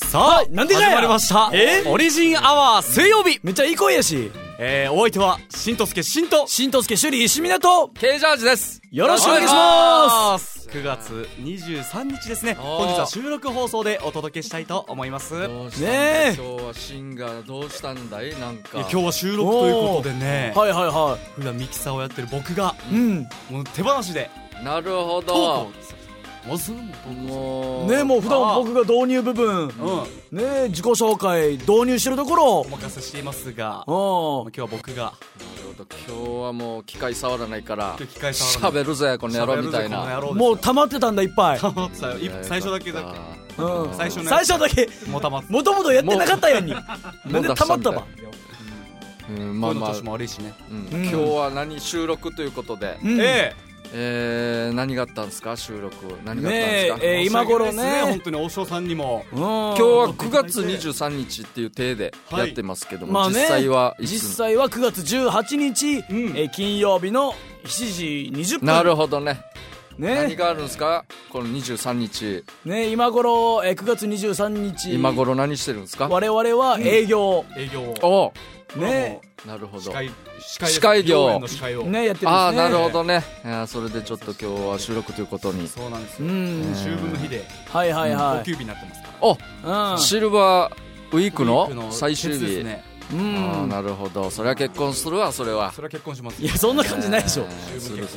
さあ、なんでかや始まりました、オリジンアワー水曜日。 めっちゃいい声やし。 お相手はしんとすけしんとしんとすけ首里石湊 Kジャージです。 よろしくお願いします。 9月23日ですね。本日は収録放送でお届けしたいと思います。 どうしたんだ、ね、今日はシンがどうしたんだい。なんか今日は収録ということでね、 はいはいはい、 普段ミキサーをやってる僕が、もう手放しでなるほど。 もう普段僕が導入部分、ね、自己紹介導入してるところをお任せしていますが、今日は僕が。 今日はもう機械触らないから喋るぜこの野郎みたいな。 もう溜まってたんだ、いっぱい。 最初だけ最初だけもともとやってなかったやんに。なんで溜まったば。 まあまあ年も悪いしね。 今日は収録ということで、何があったんですか。収録何があったんですか。 今頃ね、 本当に大塩さんにも今日は9月23日っていう体でやってますけども、実際は 9月18日、金曜日の7時20分。 なるほどね。何があるんですかこの23日ね。今頃、9月23日今頃何してるんですか。 我々は営業おね。 なるほど。 司会業ね、やってるんですね。 あ、なるほどね。それでちょっと今日は収録ということに。 そうなんですよ。秋分の日ではいはいはい、 お給日になってますから。 シルバーウィークの最終日ですね。 なるほど。それは結婚するわ。それは結婚します。 いや、そんな感じないでしょ。 する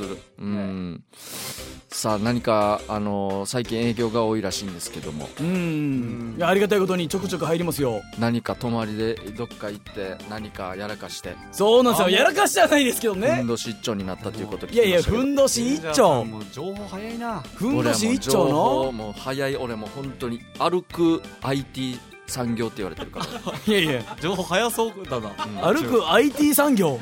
さあ、何か最近営業が多いらしいんですけども、 いや、ありがたいことにちょくちょく入りますよ。 何か泊まりでどっか行って何かやらかして。 そうなんですよ。やらかしじゃないですけどね。 ふんどし一丁になったということ聞きましたけど。 いやいや、ふんどし一丁、 もう情報早いな。 ふんどし一丁のもう早い。俺も本当に歩く IT 産業って言われてるから。 いやいや、 情報早そうだな。 歩く IT 産業。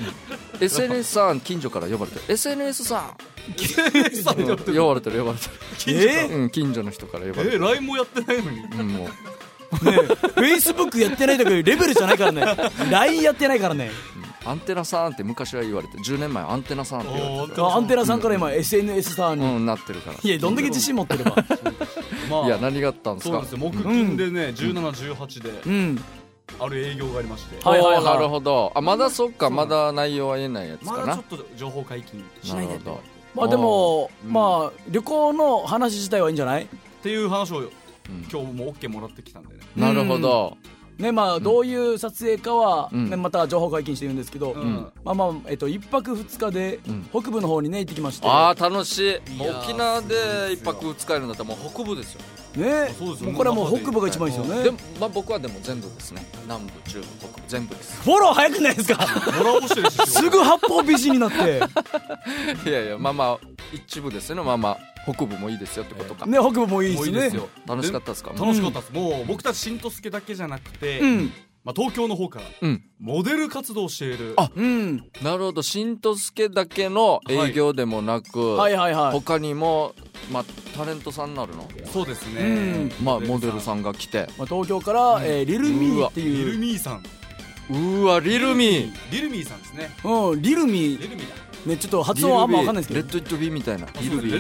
SNS さん、近所から呼ばれてる。SNS さん呼ばれてる。近所の人から呼ばれてる。 LINE もやってないのに。 もうね、Facebook やってないとかいうレベルじゃないからね。LINE やってないからね。 アンテナさんって昔は言われて、10年前アンテナさんって言われてた。 アンテナさんから今 SNS さんに、 なってるから。 いや、どんだけ自信持ってれば。 いや、何があったんですか。 そうですよ。木金でね、17、18である営業がありまして。 なるほど。まだそっか、まだ内容は言えないやつかな。 まだちょっと情報解禁しないで。 まあでも、旅行の話自体はいいんじゃない？ っていう話を今日も OK もらってきたんでね。 なるほどね。まあどういう撮影かはね、また情報解禁してるんですけど、1泊2日で北部の方にね行ってきまして。 楽しい。沖縄で1泊2日やるんだったらもう北部ですよね。もうこれはもう北部が一番いいですよね。 でも、僕はでも全部ですね。南部、中部、北部全部です。 フォロー早くないですか。すぐ八方美人になって。 いやいや、一部ですよね。北部もいいですよってことかね。北部もいいですね。 楽しかったですか。 楽しかったです。もう僕たちしんとすけだけじゃなくて、東京の方からモデル活動をしている。 なるほど。しんとすけだけの営業でもなく、他にもタレントさんになるの。 そうですね。 モデルさんが来て、 東京からリルミーっていう。 リルミーさん。 リルミーさんですね。 リルミーね、ちょっと発音あんま分かんないですけど、 レッド・イット・ビーみたいな。リルミ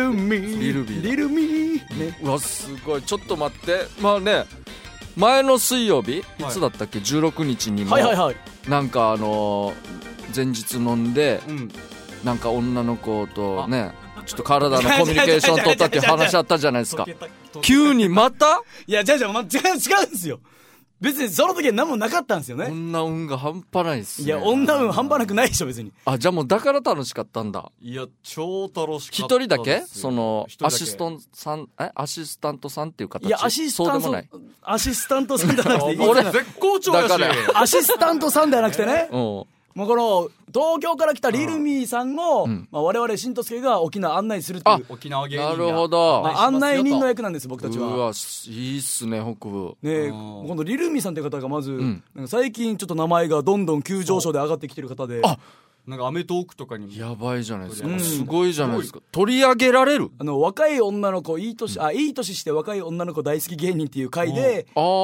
ー。 うわ、すごい。ちょっと待って。前の水曜日、いつだったっけ、16日にもなんか前日飲んで、なんか女の子とね、ちょっと体のコミュニケーション取ったっていう話あったじゃないですか。急にまた。 いや、違うんですよ。別にその時は何もなかったんですよね。 女運が半端ないっすね。 いや、女運半端なくないでしょ別に。 じゃあもうだから楽しかったんだ。 いや、超楽しかった。 一人だけアシスタントさんっていう形。 いや、アシスタントさんじゃなくて、 俺絶好調だし。 アシスタントさんではなくてね。もうこの東京から来たリルミーさんを、我々しんとすけが沖縄案内するっていう。 沖縄芸人が。 なるほど。 案内人の役なんです僕たちは。 うわ、いいっすね、北部ね。今度リルミーさんっていう方がまず、最近ちょっと名前がどんどん急上昇で上がってきてる方で。 なんかアメトーークとかにもやばいじゃないですか、すごいじゃないですか。取り上げられる若い女の子いい年して若い女の子大好き芸人っていう回で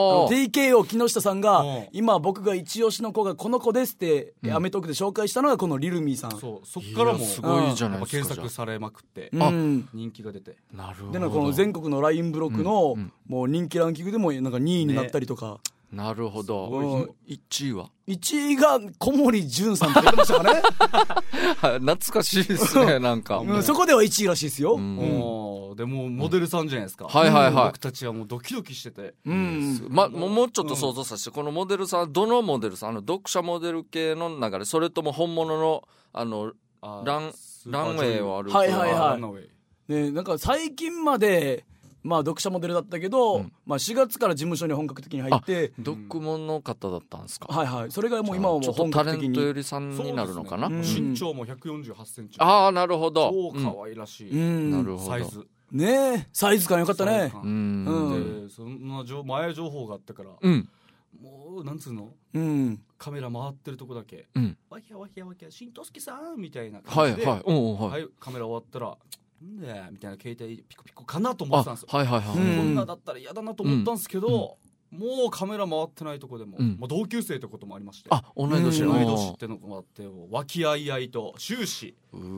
TKO 木下さんが今僕が一押しの子がこの子ですってアメトーークで紹介したのがこのリルミーさん。 そっからもすごいじゃないですか。 検索されまくって人気が出て、 なるほど。 でこの全国の LINE ブロックのもう人気ランキングでもなんか2位になったりとか、 なるほど。1位は 1位が小森純さんって言ってましたかね懐かしいですね。なんか、 そこでは1位らしいですよ。 でもモデルさんじゃないですか。 はいはいはい。 僕たちはもうドキドキしてて、 もうちょっと想像させて、このモデルさんどのモデルさん、読者モデル系の流れ、それとも本物のランウェイを歩く。 はいはいはいね、なんか最近まで読者モデルだったけど、4月から事務所に本格的に入って、 読モの方だったんですか。 はいはい。それがもう今はもう本格的にタレントよりさんになるのかな。 身長も148センチ。 ああ、なるほど。 超可愛らしい、 なるほど。 サイズね、サイズ感良かったね。 でそんな前情報があったから、もうなんつうの、カメラ回ってるとこだけ、わきゃわきゃわきゃしんとすけさんみたいな感じで、カメラ終わったらなんでみたいな携帯ピコピコかなと思ってたんですよ。こんなだったら嫌だなと思ったんですけど、もうカメラ回ってないとこでも、同級生ってこともありまして、 同い年ってのもあって、和気あいあいと終始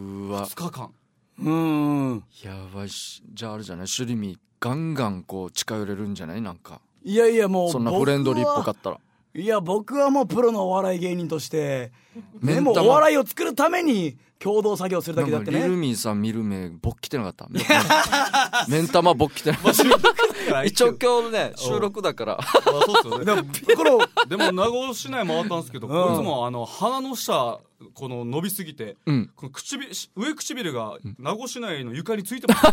2日間。 やばいし、じゃああれじゃない、シュリミガンガンこう近寄れるんじゃない。なんかいやいや、もうそんなフレンドリーっぽかったら。 いや、僕はもうプロのお笑い芸人としてでもお笑いを作るために共同作業するだけだってね。 リルミーさん見る目ボッキてなかった。目ん玉ボッキてなかった。一応今日ね収録だからそうですよね。でも名護市内回ったんですけど、こいつも鼻の下この伸びすぎて、この上唇が名護市内の床についてます。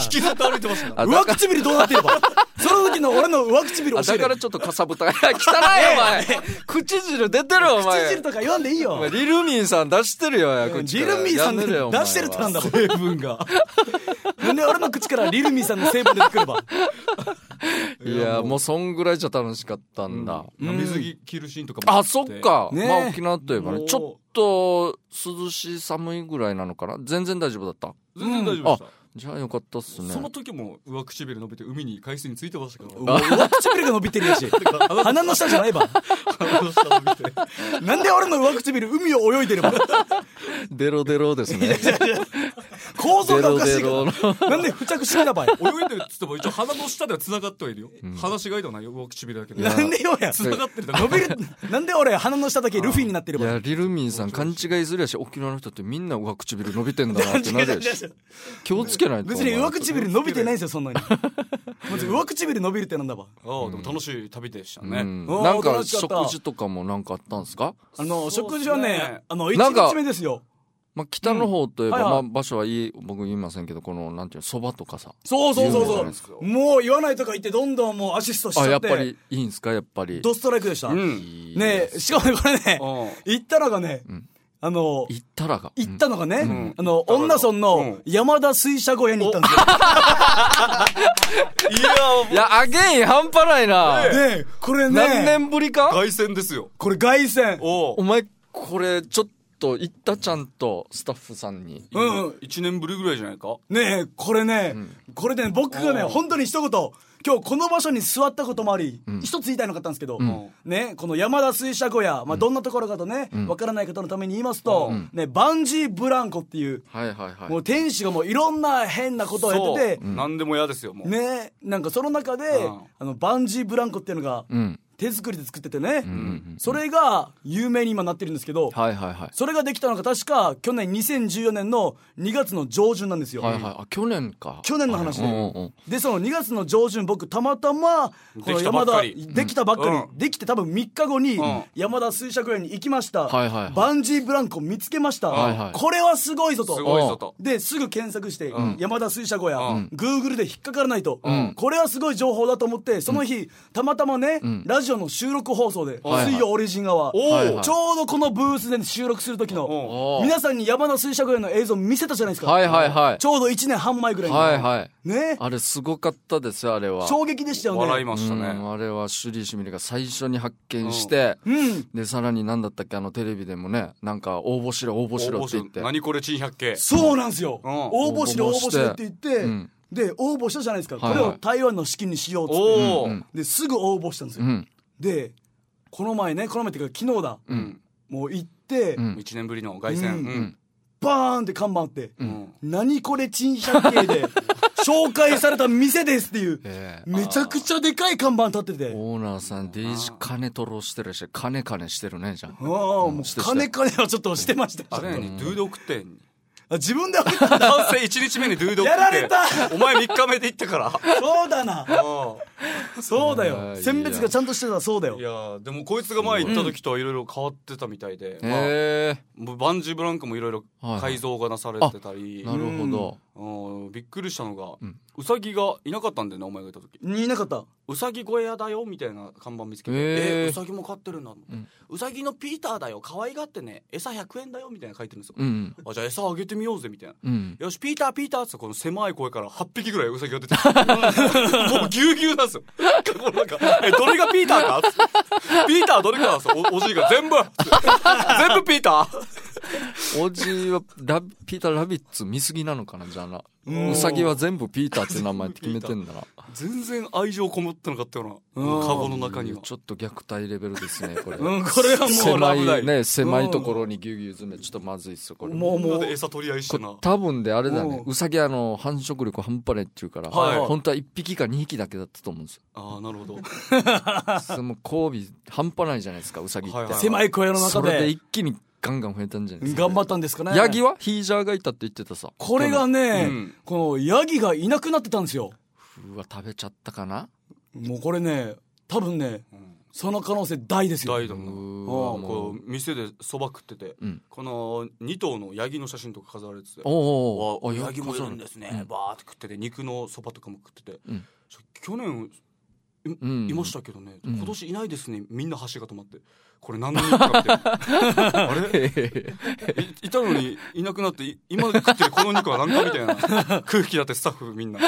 引きずって歩いてました。 上唇どうなってればその時の俺の上唇教えて。 だからちょっっとかさぶた汚いよお前口汁出てるお前口汁とか言わんでいいよ。 リルミンさん出してるよリルミンさん出してるってなんだ成分がなんで俺の口からリルミンさんの成分出てくればいやもうそんぐらいじゃ楽しかったんだ、 水着着るシーンとかもあそっか、まあ沖縄といえばねちょっと涼しい寒いぐらいなのかな。全然大丈夫だった。 全然大丈夫でした。 じゃあよかったっすね。 その時も上唇伸びて海に海水についてましたから上唇が伸びてるやし鼻の下じゃないば鼻の下伸びてなんで俺の上唇海を泳いでるばデロデロですね構造がおかしいからなんで付着してたばい泳いでるっつっても一応鼻の下では繋がってはいるよ、鼻しがいではないよ上唇だけどなんでよや繋がってる伸びるなんで俺鼻の下だけルフィになってるばいやリルミンさん勘違いするやし沖縄の人ってみんな上唇伸びてんだなってなるやし気をつけないと。 別に上唇伸びてないんですよそんなにまず上唇伸びるってなんだば。 でも楽しい旅でしたね、 なんか食事とかもなんかあったんですか。 食事はね1日目ですよ。 まあ、北の方といえば、まあ、場所はい僕言いませんけどこのなんていうのそばとかさそうもう言わないとか言ってどんどんもうアシストしちゃって。 やっぱりいいんすか。やっぱりドストライクでした、ねえしかもねこれね行ったのがね、行ったのがね、恩納村の山田水車小屋に行ったんですよいやアゲイン半端ないな。 ねこれね何年ぶりか。 凱旋ですよこれ凱旋。 お前これちょっと行ったちゃんとスタッフさんに 1年ぶりぐらいじゃないかねえこれね、これね僕がね本当に一言今日この場所に座ったこともあり、一つ言いたいのがあったんですけど、ね、この山田水車小屋、まあ、どんなところかとね、わからない方のために言いますと、ね、バンジーブランコっていう、もう天使がもういろんな変なことをやってて、 何でも嫌ですよもうね、なんかその中で、バンジーブランコっていうのが、手作りで作っててね、それが有名に今なってるんですけど、それができたのが確か去年2014年の2月の上旬なんですよ。 去年か。 去年の話で、でその2月の上旬僕たまたまこの山田できたばっかり、できて多分3日後に山田水車小屋に行きました、バンジーブランコ見つけました、これはすごいぞと、ですぐ検索して、山田水車小屋、Google で引っかからないと、これはすごい情報だと思ってその日、たまたまね、ラジオジオの収録放送で、水曜オリジン側、ちょうどこのブースで収録する時の皆さんに山田水車小屋の映像見せたじゃないですか。ちょうど1年半前ぐらいに、ね、 あれすごかったですよ。あれは衝撃でしたよね。 笑いましたね。 あれはシュリーシミリが最初に発見して、でさらに何だったっけ、テレビでもね、なんか応募しろって言って、 何これ珍百景、 そうなんですよ、応募しろって言って、で応募したじゃないですか、これを台湾の資金にしようってですぐ応募したんですよ。でこの前っていうか昨日だ、もう行って、 1年ぶりの凱旋、 バーンって看板あって、何これ珍百景で紹介された店ですっていう、めちゃくちゃでかい看板立ってて、 オーナーさんデイジ金取ろうしてるし、金してるね。じゃあもう金はちょっとしてました。 あれにドゥード送ってん、 自分で送ったんだ。 男性1日目にドゥード送ってやられた。 お前3日目で行ったから。 そうだな。そうだよ、選別がちゃんとしてたらそうだよ。 いやでもこいつが前行った時とはいろいろ変わってたみたいで、バンジーブランコもいろいろ改造がなされてたり、 なるほど。 びっくりしたのが、ウサギがいなかったんだよね、お前がいた時。 いなかった。 ウサギ小屋だよみたいな看板見つけて、ウサギも飼ってるんだ、ウサギのピーターだよ、可愛がってね、餌100円だよみたいな書いてるんですよ。じゃあ餌あげてみようぜみたいな、よしピーターってこの狭い声から8匹ぐらいウサギが出てもうぎゅうぎゅうなんですよ。なんかどれがピーターかピーターどれかなんですよ。おじいが全部ピーター。 おじいはピーターラビッツ見すぎなのかな。じゃあな、ウサギは全部ピーターって名前って決めてんだな。 全然愛情こもってなかったような、カゴの中には。 ちょっと虐待レベルですねこれ。 これはもう狭いところにギュギュ詰め、ちょっとまずいっすよこれ。 もう餌取り合いしてな。 多分であれだね、ウサギ繁殖力半端ないっていうから、本当は1匹か2匹だけだったと思うんですよ。 ああなるほど。 その交尾半端ないじゃないですかウサギって。 狭い小屋の中でそれで一気にガンガン増えたんじゃないですか。 頑張ったんですかね。 ヤギはヒージャーがいたって言ってたさ。 これがね、このヤギがいなくなってたんですよ。 うわ食べちゃったかな。 もうこれね多分ね、その可能性大ですよ。 大だな。こう店でそば食ってて、この2頭のヤギの写真とか飾られてて、ヤギもいるんですね、バーって食ってて、肉のそばとかも食ってて、去年いましたけどね、今年いないですね、みんな橋が止まって、これ何の肉かってあれいたのにいなくなって、今食ってるこの肉は何かみたいな空気だって、スタッフみんな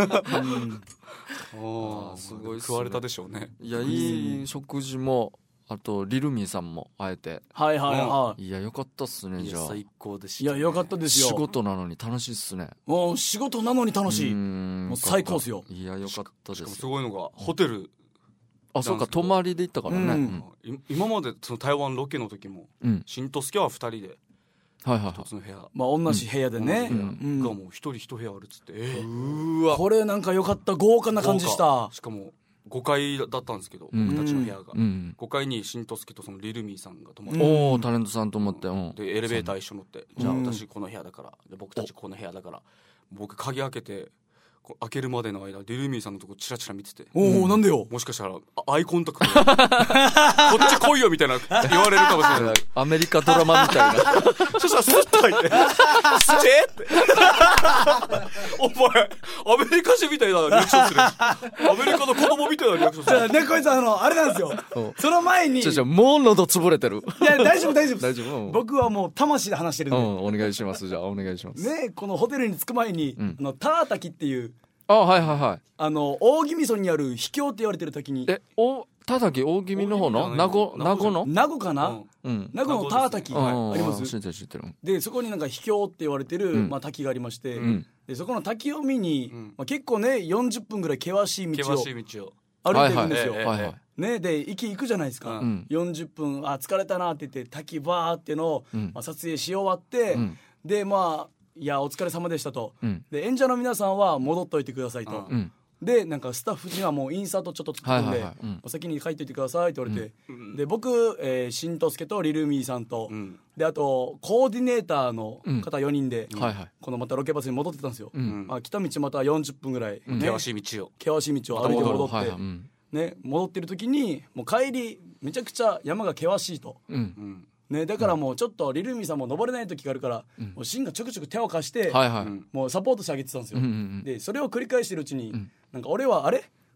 すごい食われたでしょうね。 いやいい食事も、あとリルミーさんも会えて、いやよかったっすね。じゃあ最高でした。 いやよかったですよ。 仕事なのに楽しいっすね。 もう仕事なのに楽しい、もう最高っすよ。 いやよかったです。しかもすごいのがホテル、 そうか泊まりで行ったからね。 今までその台湾ロケの時も、新とすけは2人で一つの部屋、 同じ部屋でね、がもう一人一部屋あるっつって、 これなんかよかった、豪華な感じした。 しかも5階だったんですけど、僕たちの部屋が5階に新とすけとそのリルミーさんが泊まって、 タレントさんと思って、 でエレベーター一緒乗って、じゃあ私この部屋だから、僕たちこの部屋だから、僕鍵開けて開けるまでの間リルミーさんのとこチラチラ見てて、 なんでよ、 もしかしたらアイコンタクトこっち来いよみたいな言われるかもしれないアメリカドラマみたいなそしたらスッと入ってスチェってお前アメリカ人みたいなリアクションする、アメリカの子供みたいなリアクションする。 じゃあね、こいつあれなんですよその前にもう喉潰れてる。 いや大丈夫僕はもう魂で話してるんで、 お願いします。じゃあお願いしますね。このホテルに着く前にタータキっていう、 大宜味村にある秘境って言われてる時に、 タータキ大宜味の方の名護かな、名護のタータキあります。 知ってる。 でそこになんか秘境って言われてる滝がありまして、でそこの滝を見に結構ね40分ぐらい険しい道を歩いてるんですよ。ね、で行くじゃないですか、40分疲れたなって言って滝バーってのを撮影し終わって、でいやお疲れ様でしたと、で演者の皆さんは戻っといてくださいと、でなんかスタッフにはもうインサートちょっと作ってんで、お先に帰っといてくださいって言われて、で僕新とすけとリルミーさんと、であとコーディネーターの方4人で、このまたロケバスに戻ってたんですよ。来た道また40分ぐらい、 険しい道を歩いて戻って、ね、戻ってる時にもう帰りめちゃくちゃ山が険しいと、ね、だからもうちょっとリルミさんも登れない時があるから、もうシンがちょくちょく手を貸して、もうサポートしてあげてたんですよ。でそれを繰り返してるうちに、なんか俺は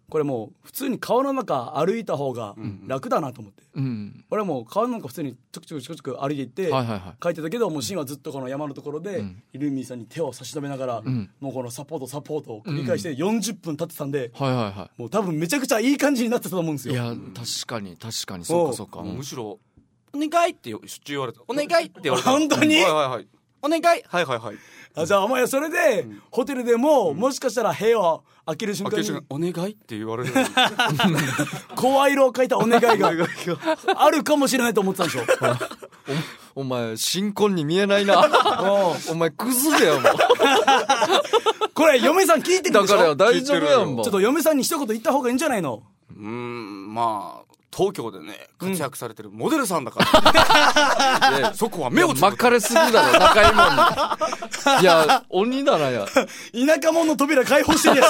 これもう普通に川の中歩いた方が楽だなと思って、俺はもう川の中普通にちょくちょく歩いていって、帰ってたけど、もうシンはずっとこの山のところでイルミさんに手を差し伸べながら、もうこのサポートを繰り返して40分経ってたんで、もう多分めちゃくちゃいい感じになってたと思うんですよ。 いや確かにそうか、 むしろお願いってしょっちゅう言われた。お願いって言われた。 本当に、 お願い、 じゃあお前それで、ホテルでも、もしかしたら部屋を開ける瞬間にお願いって言われる声色を書いたお願いがあるかもしれないと思ってたんでしょお前新婚に見えないなお前クズだよもうこれ嫁さん聞いてるでしょ。 だからよ大丈夫やんもん。 ちょっと嫁さんに一言言った方がいいんじゃないの。 まあ東京でね活躍されてるモデルさんだから、そこは目をつぶ巻かれすぎだろ中井もんに。いや鬼だなや田舎者の扉開放してるや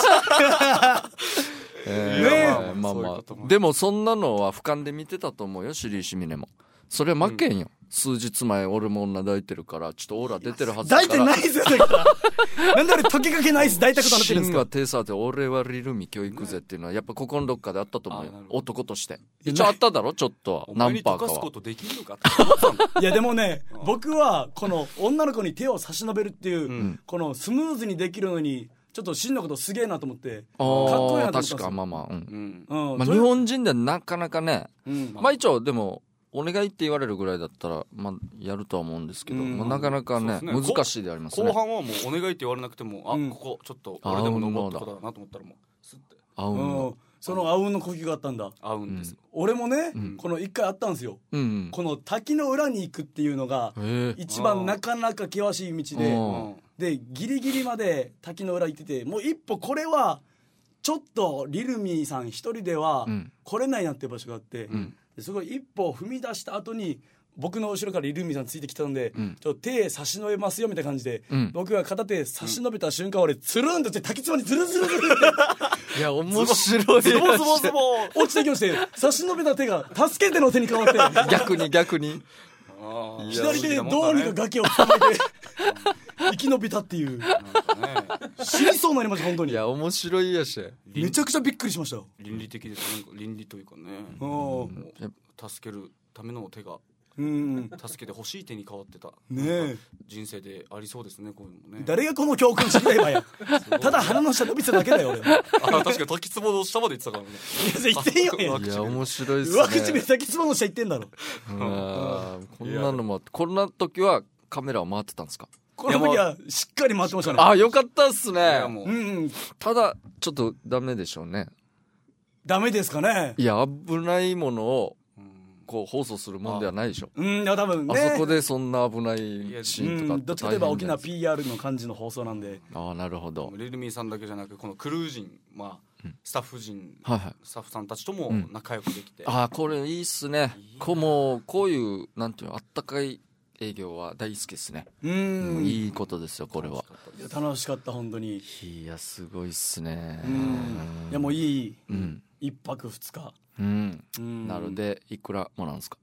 つまあでもそんなのは俯瞰で見てたと思うよ、シリーシミネも。それは負けんよ、数日前俺も女抱いてるからちょっとオーラ出てるはずだから。 抱いてないですよだからなんで俺解きかけないです抱いたことなってるんですか。 シンがテーサーで俺はリルミ今日行くぜっていうのはやっぱここのどっかであったと思うよ、男として。一応あっただろちょっとは何パーかは。お前に溶かすことできるのかっていやでもね僕はこの女の子に手を差し伸べるっていう、このスムーズにできるのにちょっとシンのことすげえなと思って、かっこいいなと思ったんですよ。 確かまあ日本人でなかなかね、まあ一応でもお願いって言われるぐらいだったら、まあ、やるとは思うんですけど、なかなか ね難しいでありますね。 後半はもうお願いって言われなくても、ここちょっと俺でも登ったことだなと思ったらもうスッてそのあうんの呼吸があったんだ。 あうんです、 俺もね、この一回あったんですよ、この滝の裏に行くっていうのが一番なかなか険しい道で、ギリギリまで滝の裏行ってて、もう一歩これはちょっとリルミーさん一人では来れないなっていう場所があって、すごい一歩踏み出した後に僕の後ろからリルミさんついてきたので、ちょっと手差し伸べますよみたいな感じで、僕が片手差し伸べた瞬間、俺つるんとして滝つぼにズルズルズルっていや面白いズボ落ちてきまして、差し伸べた手が助けての手に変わって逆に左手でどうにか崖を捕まえて生き延びたっていう、死にそうになりました本当に。 いや面白いやし、 めちゃくちゃびっくりしました。 倫理的です。なんか倫理というかね、助けるための手が、助けてほしい手に変わってたね。人生でありそうですね、こういうのね。 誰がこの教訓知りたいばやただ鼻の下伸びてただけだよ俺確かに滝壺の下まで行ってたからね。 いや言ってんよいや面白いっすね。 上口で滝壺の下行ってんだろこんなのもこんな時はカメラを回ってたんですか。 この時はしっかり回ってましたね。 あよかったっすね。 ただちょっとダメでしょうね。 ダメですかね。 いや危ないものをこう放送するもんではないでしょ。 いや多分ね、 あそこでそんな危ないシーンとかどっちかといえば大きな PR の感じの放送なんで。 なるほど。 リルミーさんだけじゃなくこのクルー陣、スタッフ陣、スタッフさんたちとも仲良くできて、 これいいっすね。もうこういうなんていうのあったかい営業は大好きですね。いいことですよこれは。 いや楽しかった本当に。 いやすごいっすね。 いやもういい、1泊2日なのでいくらもなんですか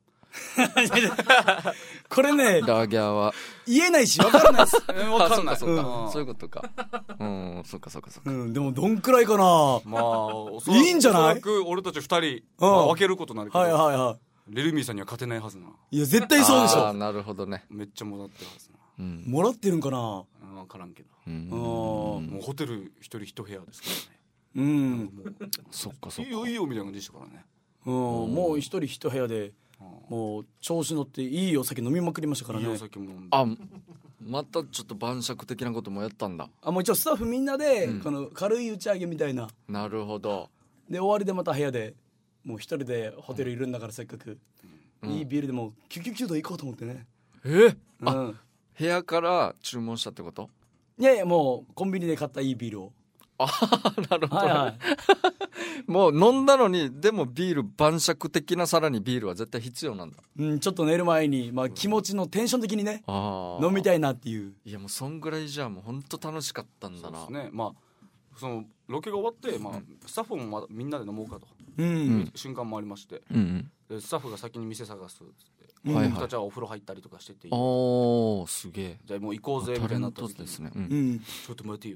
これねラーギャーは言えないし分からないです分かんない。 そういうことか。そうかでもどんくらいかな。いいんじゃない。おそらく俺たち2人分けることになるけど、リルミーさんには勝てないはずな。 いや絶対そうでしょ。 なるほどね。 めっちゃもらってるはずな。 もらってるんかな。 分からんけど、もうホテル一人一部屋ですからね。 そっかいいよいいよみたいな感じでしたからね。 もう一人一部屋でもう調子乗っていいお酒飲みまくりましたからね。 いいお酒も飲んで。 またちょっと晩酌的なこともやったんだ。 もう一応スタッフみんなでこの軽い打ち上げみたいな。 なるほど。 で終わりでまた部屋でもう一人でホテルいるんだからせっかくいいビールでもキュキュキュと行こうと思ってね。 部屋から注文したってこと。 いやもうコンビニで買ったいいビールを。 なるほど、もう飲んだのにでもビール晩酌的なさらにビールは絶対必要なんだ。 ちょっと寝る前に、気持ちのテンション的にね飲みたいなっていう。 いやもうそんぐらいじゃもう本当楽しかったんだな。 そうですね。そのロケが終わって、スタッフもまだみんなで飲もうかと、瞬間もありまして、でスタッフが先に店探すっつって、僕たちはお風呂入ったりとかしてて、 すげえ。 じゃあもう行こうぜみたいになった時に、 ですね。 ちょっと待てよっつって、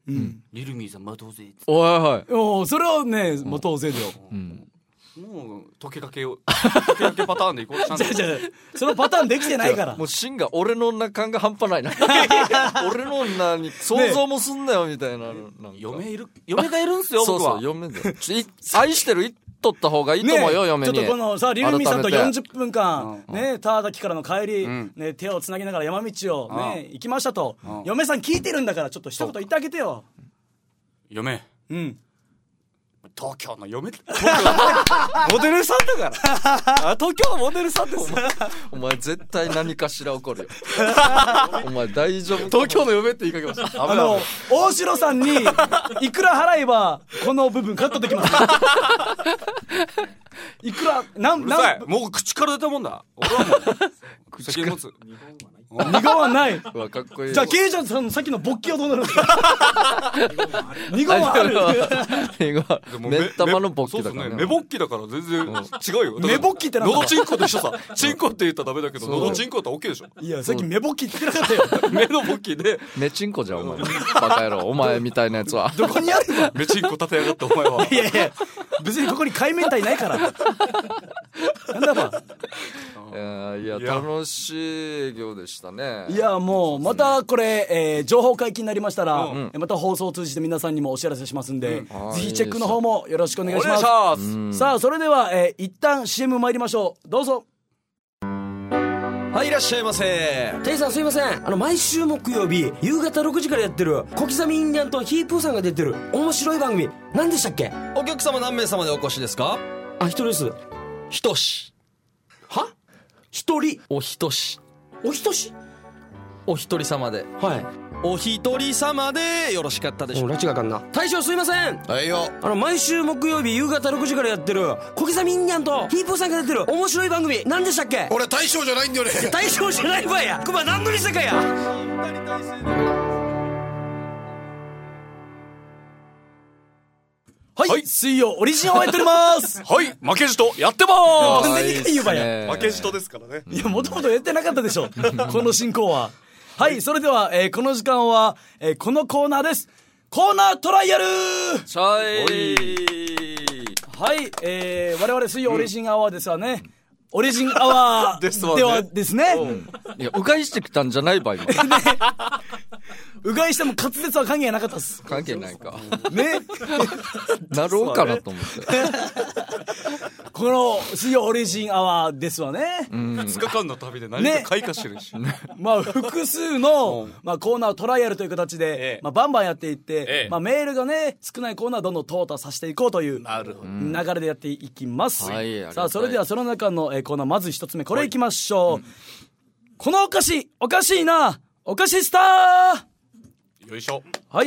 リルミーさん待とうぜっておいはいおそれはね待とうぜだよ、 もう溶けかけパターンでいこうじゃそのパターンできてないからもうシンが俺の女感が半端ないな俺の女に想像もすんなよみたいな、 嫁がいるんすよ僕は。 そう嫁で愛してる言っとった方がいいと思うよ、嫁に。 ちょっとこのさリルミさんと40分間ね田畑からの帰り、ね、手をつなぎながら山道をね行きましたと、嫁さん聞いてるんだからちょっと一言言ってあげてよ。 嫁、東京の嫁モデルさんだから東京のモデルさんですお前絶対何かしら起こるよお前大丈夫。 東京の嫁って言いかけました大城さんにいくら払えばこの部分カットできますいくらうるさいもう口から出たもんだ俺はもう責任持つ二言はない。 うわかっこいい。 じゃあケイちゃんさんのさっきの勃起はどうなるんですか二言はある目ん玉の勃起だからね。 目勃起だから全然違うよ。 目勃起ってなんだ。 喉チンコと一緒さ。チンコって言ったらダメだけど喉チンコって OK でしょ。 いやさっき目勃起って言ってなかったよ。 目の勃起で目チンコじゃんお前バカ野郎お前みたいなやつはどこにあるの。 目チンコ立てやがってお前は。 いやいや別にここに海面体ないからなんだば。 いや楽しい営業でしたね。 いやもうまたこれ、情報解禁になりましたら、また放送を通じて皆さんにもお知らせしますんで、ぜひチェックの方もよろしくお願いします。さあそれでは、一旦 CM 参りましょう。どうぞ。 はい、いらっしゃいませ。 店員さんすいません、毎週木曜日夕方6時からやってる小刻みインディアンとヒープーさんが出てる面白い番組何でしたっけ。 お客様何名様でお越しですか。 一人です。 ひとし。 は一人。 おひとし。 おひとし。 お一人様で。 はい。 お一人様でよろしかったでしょうか。 拉致があかんな。大将すいません。 はいよ。 毎週木曜日夕方6時からやってる小刻みインディアンとヒープーさんが出てる面白い番組何でしたっけ。 俺大将じゃないんだよね。 大将じゃないわや。クマ何度にしたかや。 はい、水曜オリジンをやっておりますはい、負けじとやってまーす。 なんで言うばや。 負けじとですからね。 いや、もともとやってなかったでしょこの進行は。はい、それでは、この時間は、このコーナーです。コーナートライアル。はい、我々水曜オリジンアワーですわね。オリジンアワーではですね。 いや、うがいしてきたんじゃないば今。 うがいしても滑舌は関係なかったっす。 関係ないか。 ね。 なろうかなと思って。 この水曜オリジンアワーですわね。 2日間の旅で何か開花してるし。 まあ複数のコーナートライアルという形でバンバンやっていって、メールがね少ないコーナーどんどん淘汰させていこうという流れでやっていきます。さあそれではその中のコーナーまず一つ目これいきましょう。このお菓子おかしいなお菓子スター。 よいしょ。 はい、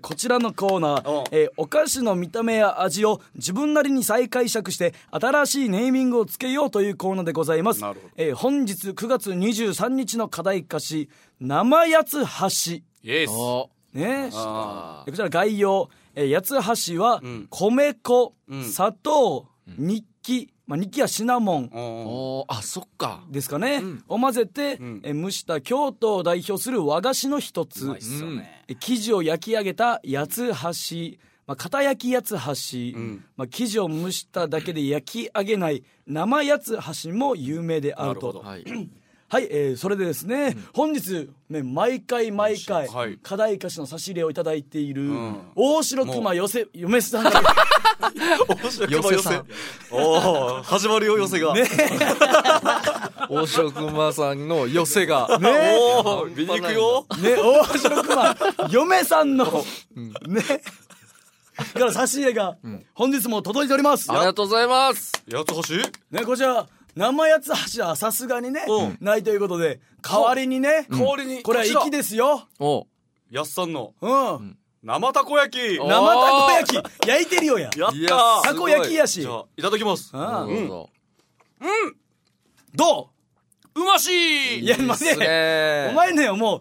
こちらのコーナー、お菓子の見た目や味を自分なりに再解釈して新しいネーミングをつけようというコーナーでございます。本日9月23日の課題菓子生八つ橋。 イエス。 ね、こちら概要、八つ橋は米粉、砂糖、日記、日記やシナモンそっかですかね、を混ぜて、蒸した京都を代表する和菓子の一つ。生地を焼き上げた八つ橋、片焼き八つ橋、生地を蒸しただけで焼き上げない生八つ橋も有名であると。はい、それでですね、本日、毎回課題歌詞の差し入れをいただいている、大城熊嫁さんが大城熊寄せ。お始まるよ寄せが。 大城熊さんの寄せが。 見に行くよ。 大城熊嫁さんのねから差し入れが本日も届いております。 ありがとうございます。 八つ橋ね、こちら生八つ橋はさすがにね、ないということで代わりにね、これは粋ですよ。 やっさんの生たこ焼き焼いてるよや。 やったたこ焼きやし。 じゃあいただきます。 どううましい。 いや待てお前ねもう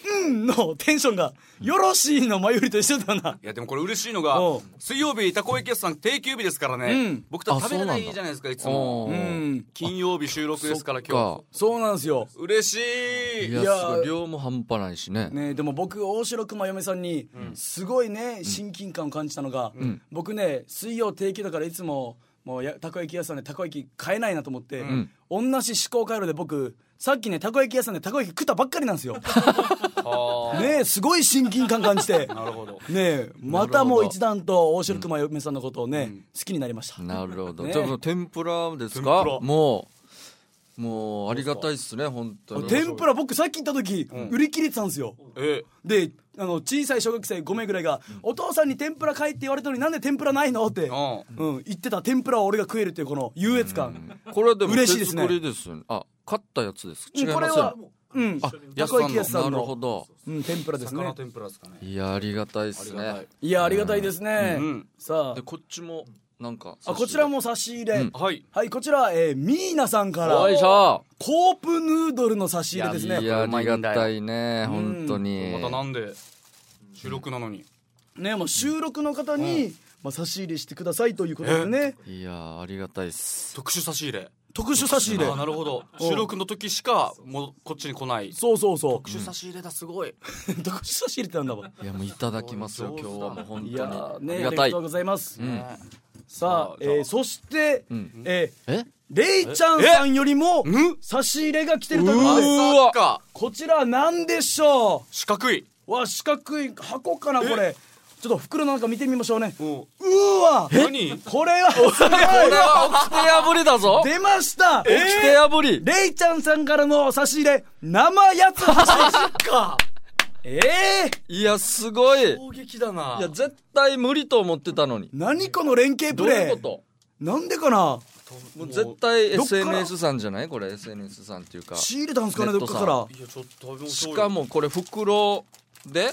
のテンションがよろしいの前よりと一緒だな。 いやでもこれ嬉しいのが水曜日たこ焼き屋さん定休日ですからね、僕たち食べれないじゃないですかいつも。金曜日収録ですから今日。 そうなんですよ。 嬉しい。 いや量も半端ないしね。 でも僕大城熊嫁さんにすごいね親近感を感じたのが、僕ね水曜定休だからいつももうたこ焼き屋さんでたこ焼き買えないなと思って、同じ思考回路で僕さっきねたこ焼き屋さんでたこ焼き食ったばっかりなんですよ。ねすごい親近感感じてなるほどねまたもう一段と大城熊嫁さんのことをね、好きになりました。 なるほど、じゃあ天ぷらですか。もうありがたいっすね本当に。 天ぷら僕さっき行った時、売り切れてたんですよ。で小さい小学生5名ぐらいが、お父さんに天ぷら買いって言われたのになんで天ぷらないのって言ってた。天ぷらを俺が食えるっていうこの優越感、 これはでも手嬉しいですね。 作りですよね。買ったやつです。違いますよ。 これはたこ焼き屋さんのなるほど、 天ぷらですね。 魚天ぷらですかね。 いやありがたいっすね。 いやありがたいですね。さあでこっちもなんかこちらも差し入れ、 はいこちらミーナさんからよいしょコープヌードルの差し入れですね。 いやありがたいね本当に。 またなんで収録なのにねもう収録の方に差し入れしてくださいということでね。 いやありがたいっす。 特殊差し入れ。 特殊差し入れ。 なるほど。収録の時しかもうこっちに来ない。 そう特殊差し入れだ。すごい。 特殊差し入れってなんだもん。 いやもういただきますよ今日はもう本当に。 ありがたい。 がとうございます。さあそしてレイちゃんさんよりも差し入れが来てるということで、こちらなんでしょう。 四角い四角い箱かなこれ。ちょっと袋の中見てみましょうね。わ何これはこれは掟破りだぞ。 出ました。 掟破り。 レイちゃんさんからの差し入れ生八つ橋か。 いやすごい衝撃だな。 いや絶対無理と思ってたのに。 何この連携プレー。 どういうこと。 なんでかな。 もう絶対 SNS さんじゃないこれ。 SNS さんっていうか仕入れたんですかねどっかから。 いやちょっとしかもこれ袋で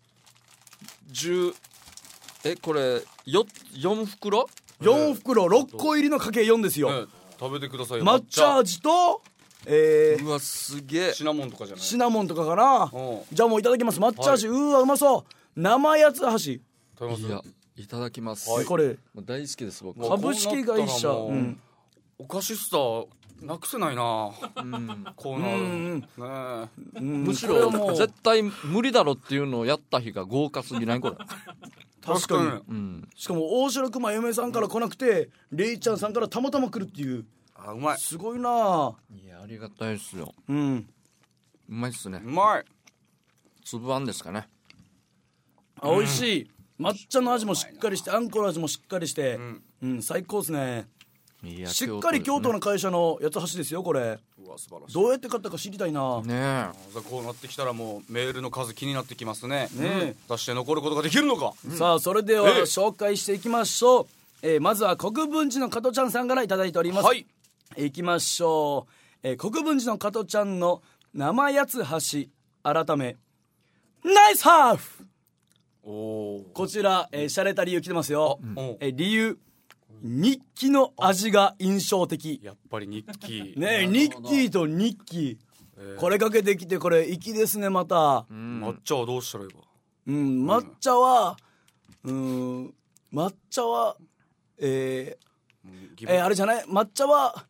10これ4袋 4袋6個入りのかけ4ですよ。 食べてくださいよ。 抹茶味とうわすげえシナモンとかじゃない。 シナモンとかかな。じゃあもういただきます。抹茶味わうまそう。生八つ橋。 いやいただきます。 これ大好きです僕。 株式会社お菓子スターなくせないな。こうなる。 むしろ絶対無理だろっていうのをやった日が豪華すぎないこれ。 確かに。しかも大城熊嫁さんから来なくてレイちゃんさんからたまたま来るっていう。 うまい。 すごいな。 いやありがたいですよ。 うまいっすね。 うまい。 粒あんですかね。 美味しい。抹茶の味もしっかりしてあんこの味もしっかりして最高ですね。しっかり京都の会社の八つ橋ですよこれ。 うわ素晴らしい。 どうやって買ったか知りたいな。 ねこうなってきたらもうメールの数気になってきますね。出して残ることができるのか。 さあそれでは紹介していきましょう。まずは国分寺の加トちゃんさんからいただいております。いきましょう。国分寺の加トちゃんの生八つ橋改めナイスハーフ。こちらシャレた理由来てますよ。理由日記の味が印象的。 やっぱり日記ね。日記と日記これかけてきてこれ粋ですね。また抹茶はどうしたらいいか。 抹茶はあれじゃない。抹茶は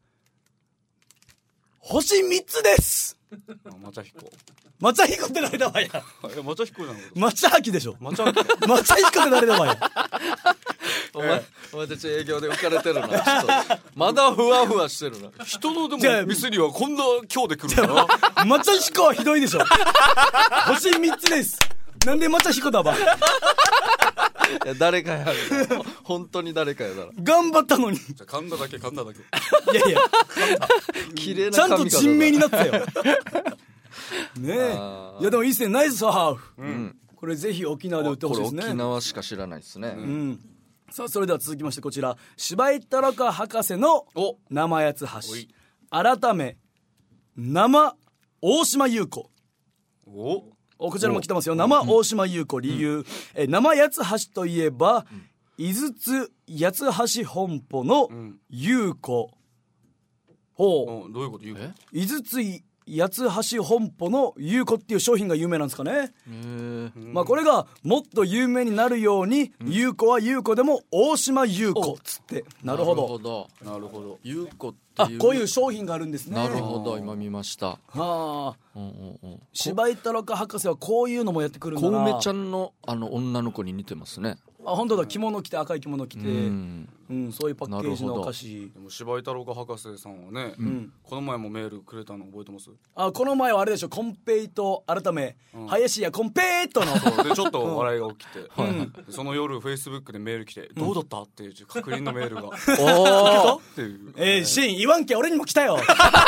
星3つです。 抹茶彦って誰だわや。 抹茶彦じゃない。 抹茶秋でしょ。 抹茶彦って誰だわや。 お前たち営業で浮かれてるな。ちょっとまだふわふわしてるな。 人のでも店にはこんな今日で来るんだな。 抹茶彦はひどいでしょ。星3つです。なんで抹茶彦だば。 いや誰かやる。本当に誰かやだろ。 頑張ったのに。 じゃ噛んだだけ。 いやいや綺麗なちゃんと人名になったよ。ねえ。いやでもいいっすね。ナイスハーフ。これぜひ沖縄で売ってほしいですね。 沖縄しか知らないですね。 さあそれでは続きましてこちら柴井太郎博士の生八つ橋改め生大島優子。こちらも来てますよ。生大島優子理由、生八つ橋といえば井筒八つ橋本舗の優子。 どういうこと。 井筒八つ橋本舗の優子っていう商品が有名なんですかね。まあこれがもっと有名になるように、優子は優子でも大島優子っつって。なるほどなるほど。優子っていう、 こういう商品があるんですね。 なるほど、今見ました。はあ、柴井太郎博士はこういうのもやってくるんだな。 小梅ちゃんの女の子に似てますね。 あ、本当だ、着物着て、赤い着物着て、そういうパッケージのお菓子。 でも柴井太郎博士さんはね、この前もメールくれたの覚えてます？ この前はあれでしょ、コンペイト改め、林家コンペイトのでちょっと笑いが起きて、その夜フェイスブックでメール来て、どうだったっていう確認のメールが、おおっていう、 シーン言わんけ俺にも来たよ。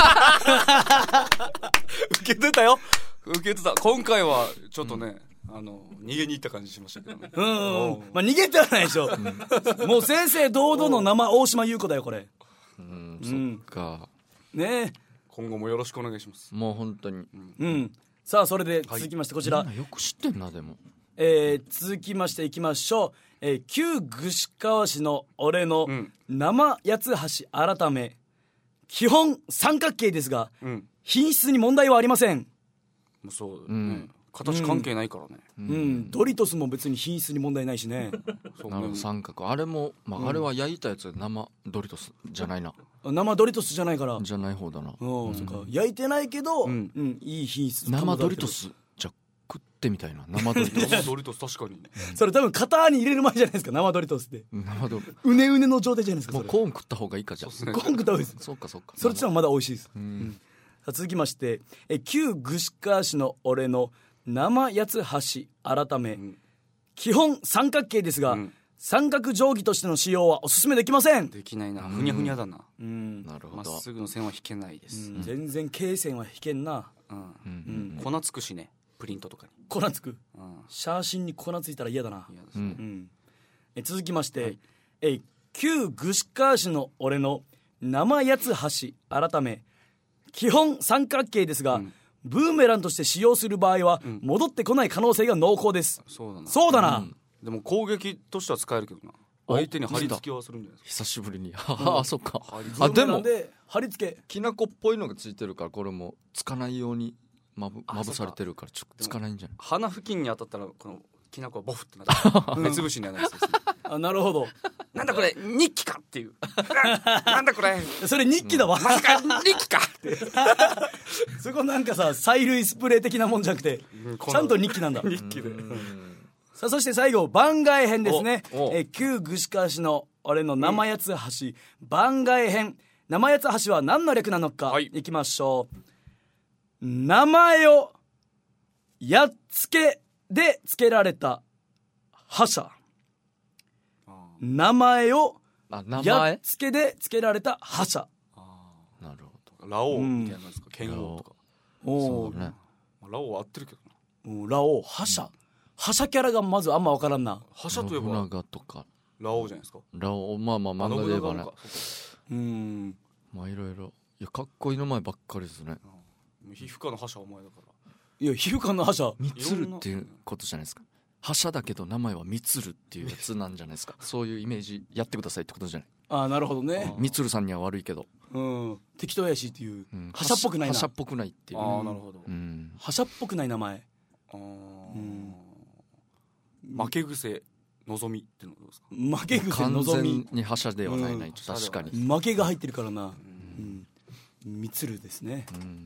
受けてたよ、受けてた。今回はちょっとね、逃げに行った感じしましたけどね。 まあ逃げてはないでしょ。もう正々堂々の生大島優子だよこれ。 そっかね。 今後もよろしくお願いします。 もう本当に。 さあそれで続きましてこちら。 よく知ってんなでも。 続きましていきましょう。旧串川市の俺の生八つ橋改め、基本三角形ですが、品質に問題はありません。 そうね。形関係ないからね。ドリトスも別に品質に問題ないしね。 なるほど、三角。あれも、あれは焼いたやつ、生ドリトスじゃないな。 生ドリトスじゃないから。 じゃない方だな。 そうか。焼いてないけど、いい品質。 生ドリトスじゃ食ってみたいな。生ドリトス。 生ドリトス確かに。 それ多分型に入れる前じゃないですか、生ドリトスって。 生ドリ。 うねうねの状態じゃないですか。 もうコーン食った方がいいかじゃ。 コーン食った方がいいです。 そうかそうか。 そっちのまだ美味しいです。続きまして、旧串川市の俺の生八つ橋改め、基本三角形ですが、三角定規としての使用はおすすめできません。 できないな、ふにゃふにゃだな。 なるほど。 まっすぐの線は引けないです。 全然経線は引けんな。 粉つくしね、プリントとかに粉つく。写真に粉ついたら嫌だな。続きまして、旧串川市の俺の生八つ橋改め、基本三角形ですが、ブーメランとして使用する場合は戻ってこない可能性が濃厚です。そうだな。 でも攻撃としては使えるけどな。相手に貼り付けはするんじゃないですか。 久しぶりに。あ、そっか。 でも貼り付け、 きな粉っぽいのがついてるから、これもつかないようにまぶされてるからつかないんじゃない？ 鼻付近に当たったらこのきな粉はボフってなって目つぶしにはないですね。 なるほど。 なんだこれ日記かっていう。なんだこれ。 それ日記だわ。 まさか日記かって。 そこなんかさ、催涙スプレー的なもんじゃなくて、ちゃんと日記なんだ。 日記で。 さあそして最後番外編ですね。旧串川市の俺の生八つ橋、番外編。生八つ橋は何の略なのか、いきましょう。名前をやっつけで付けられた覇者。名前をやっつけで付けられた覇者。 なるほど。ラオウみたいなですか、剣王とか。 そうね。 ラオウ合ってるけどな。ラオウ、覇者。覇者キャラがまずあんま分からんな。 覇者といえば信長とかラオウじゃないですか。 ラオウ、まあ漫画で言えばね。まあいろいろ。いや、かっこいいの前ばっかりですね。 皮膚科の覇者お前だから。 いや、皮膚科の覇者。 ミツルっていうことじゃないですか。覇者だけど名前はミツルっていうやつなんじゃないですか。そういうイメージやってくださいってことじゃない。 なるほどね。 ミツルさんには悪いけど、 適当やしっていう、覇者っぽくないな。 覇者っぽくないっていう。 なるほど。 覇者っぽくない名前。 負け癖のぞみってのどうですか。 負け癖のぞみ。 完全に覇者ではない。確かに負けが入ってるからな。ミツルですね。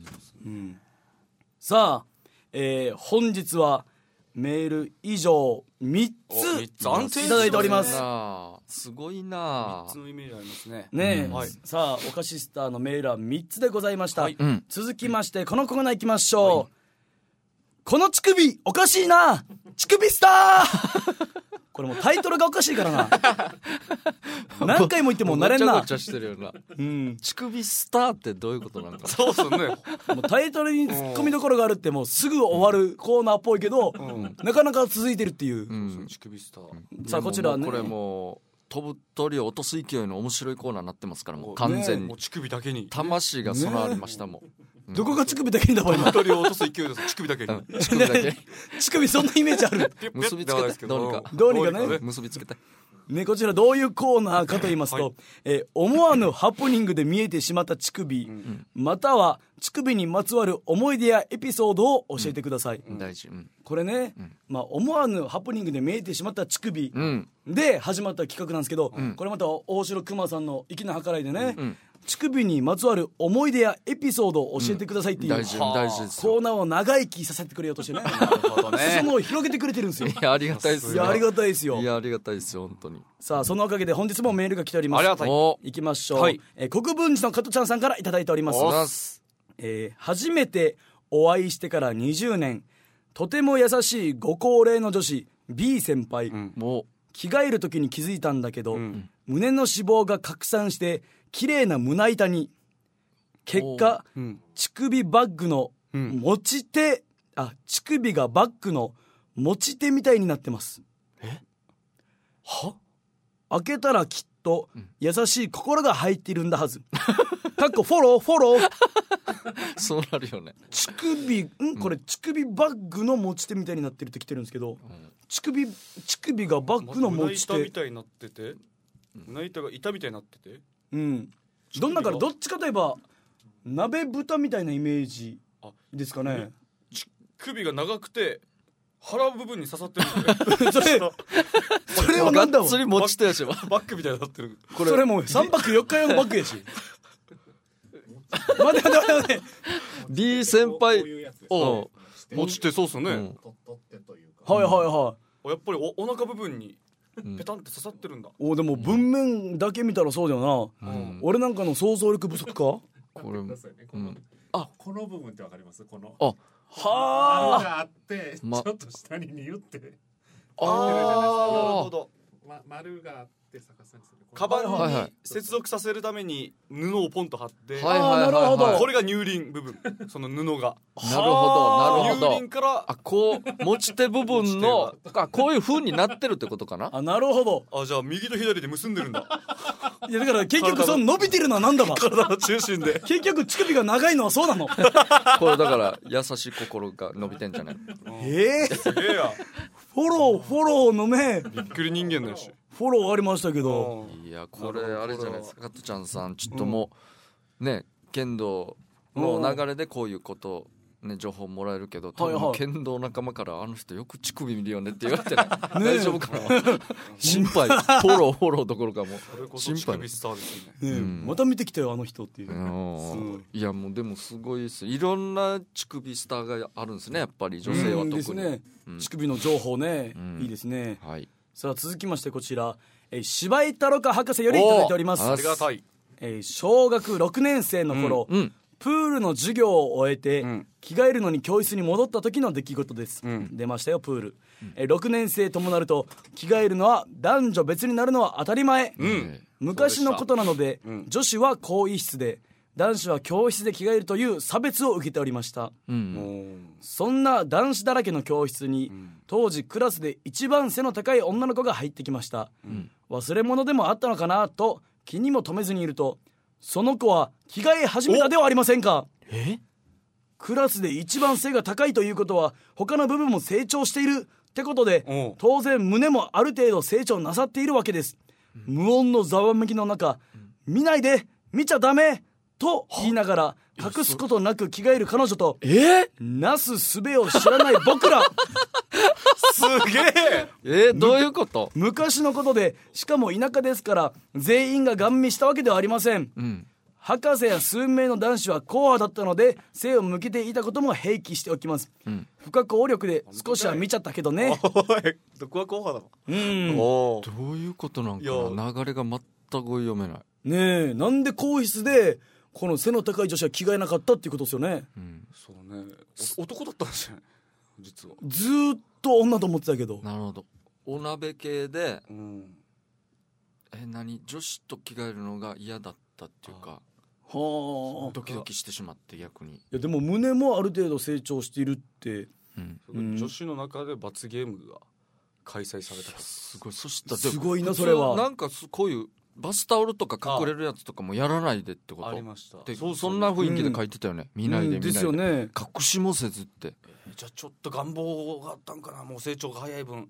さあ、本日はメール以上3ついただいております。 すごいな。 3つのイメージありますね。 さあお菓子スターのメールは3つでございました。続きましてこのコーナー行きましょう。この乳首おかしいな、乳首スター。これもうタイトルがおかしいからな。何回も言っても慣れんな。 ごちゃごちゃしてるよな。乳首スターってどういうことなんか。 そうですね。 もうタイトルにツッコミどころがあるってもうすぐ終わるコーナーっぽいけど、なかなか続いてるっていう。 乳首スター。 さあこちらね。 これもう飛ぶ鳥を落とす勢いの面白いコーナーになってますから、もう完全に。 乳首だけに。 魂が備わりましたもん。 どこが乳首だけにだもん今。 鳥を落とす勢いです。乳首だけに。 乳首そんなイメージある。 結びつけてどうにかね。 結びつけて。 ね、こちらどういうコーナーかと言いますと、思わぬハプニングで見えてしまった乳首、または乳首にまつわる思い出やエピソードを教えてください。 大事。 これね、思わぬハプニングで見えてしまった乳首で始まった企画なんですけど、これまた大城熊さんの粋な計らいでね、乳首にまつわる思い出やエピソードを教えてくださいっていう、 大事ですコーナーを長生きさせてくれようとしてね、裾野を広げてくれてるんですよ。 いやありがたいですよ。 いやありがたいですよ。 いやありがたいですよ本当に。 さあそのおかげで本日もメールが来ております。 ありがたい。 行きましょう、 はい。 国分寺の加トちゃんさんからいただいております。初めてお会いしてから20年、とても優しいご高齢の女子 B 先輩、もう着替える時に気づいたんだけど、胸の脂肪が拡散して綺麗な胸板に、結果、乳首バッグの持ち手、乳首がバッグの持ち手みたいになってます。開けたらきっと優しい心が入っているんだはず。かっこフォローそうなるよね。 乳首これ乳首バッグの持ち手みたいになってるって来てるんですけど、乳首がバッグの持ち手、 胸板みたいになってて、胸板が板みたいになってて、 どっちかといえば鍋蓋みたいなイメージですかね。 乳首が長くて腹部分に刺さってるんでそれはなんだろう。 がっつり持ち手やしバッグみたいになってる。 それもう3泊4日用のバッグやし。待て B 先輩持ち手、そうっすよね。 はいやっぱりお腹部分にペタンって刺さってるんだ。 でも文面だけ見たらそうだよな。俺なんかの想像力不足か。 この部分ってわかります？このは丸があって、ちょっと下にニュってなるほど。 丸があって逆さにする。 カバンに接続させるために布をポンと貼って、 なるほど。 これが乳輪部分、その布が。 なるほど。 乳輪からこう持ち手部分のこういう風になってるってことかな。 なるほど。 じゃあ右と左で結んでるんだ。 いやだから結局その伸びてるのはなんだわ。 体の中心で。 結局乳首が長いのはそうなの。 これだから優しい心が伸びてんじゃない？ すげえや。 フォローのね。 びっくり人間だし。 フォローありましたけど。 いやこれあれじゃないですか、加トちゃんさんちょっともうね剣道の流れでこういうことね情報もらえるけど、多分剣道仲間からあの人よく乳首見るよねって言われてない大丈夫かな。心配。フォローどころかもう心配。 また見てきたよあの人っていう。 いやもうでもすごいです。いろんな乳首スターがあるんですね、やっぱり女性は特に。 乳首の情報ね、いいですね。さあ続きましてこちら、芝居太郎か博士よりいただいております。 ありがたい。 小学6年生の頃、プールの授業を終えて、着替えるのに教室に戻った時の出来事です。出ましたよプール。6年生ともなると着替えるのは男女別になるのは当たり前。昔のことなので、女子は更衣室で男子は教室で着替えるという差別を受けておりました。そんな男子だらけの教室に、当時クラスで一番背の高い女の子が入ってきました。忘れ物でもあったのかなと気にも留めずにいると、その子は着替え始めたではありませんか。クラスで一番背が高いということは他の部分も成長しているってことで、当然胸もある程度成長なさっているわけです。無音のざわめきの中、見ないで、見ちゃダメと言いながら隠すことなく着替える彼女と、なすすべを知らない僕ら。 すげえ。 どういうこと？ 昔のことで、しかも田舎ですから全員がガン見したわけではありません。博士や数名の男子は硬派だったので背を向けていたことも併記しておきます。不可抗力で少しは見ちゃったけどね。 どこが硬派だどういうことなんかな、流れが全く読めないね。なんで更衣室でこの背の高い女子は着替えなかったっていうことですよね。 そうね。男だったんですよ実は。 ずーっと女と思ってたけど。 なるほど。お鍋系で、女子と着替えるのが嫌だったっていうか、ドキドキしてしまって逆に。いやでも胸もある程度成長しているって、 女子の中で罰ゲームが開催された。 すごい。そしたらすごいなそれは。 なんかこういうバスタオルとか隠れるやつとかもやらないでってこと？ ありました。 そんな雰囲気で書いてたよね。見ないで見ないで。 ですよね。 隠しもせずって。 じゃあちょっと願望があったんかな。もう成長が早い分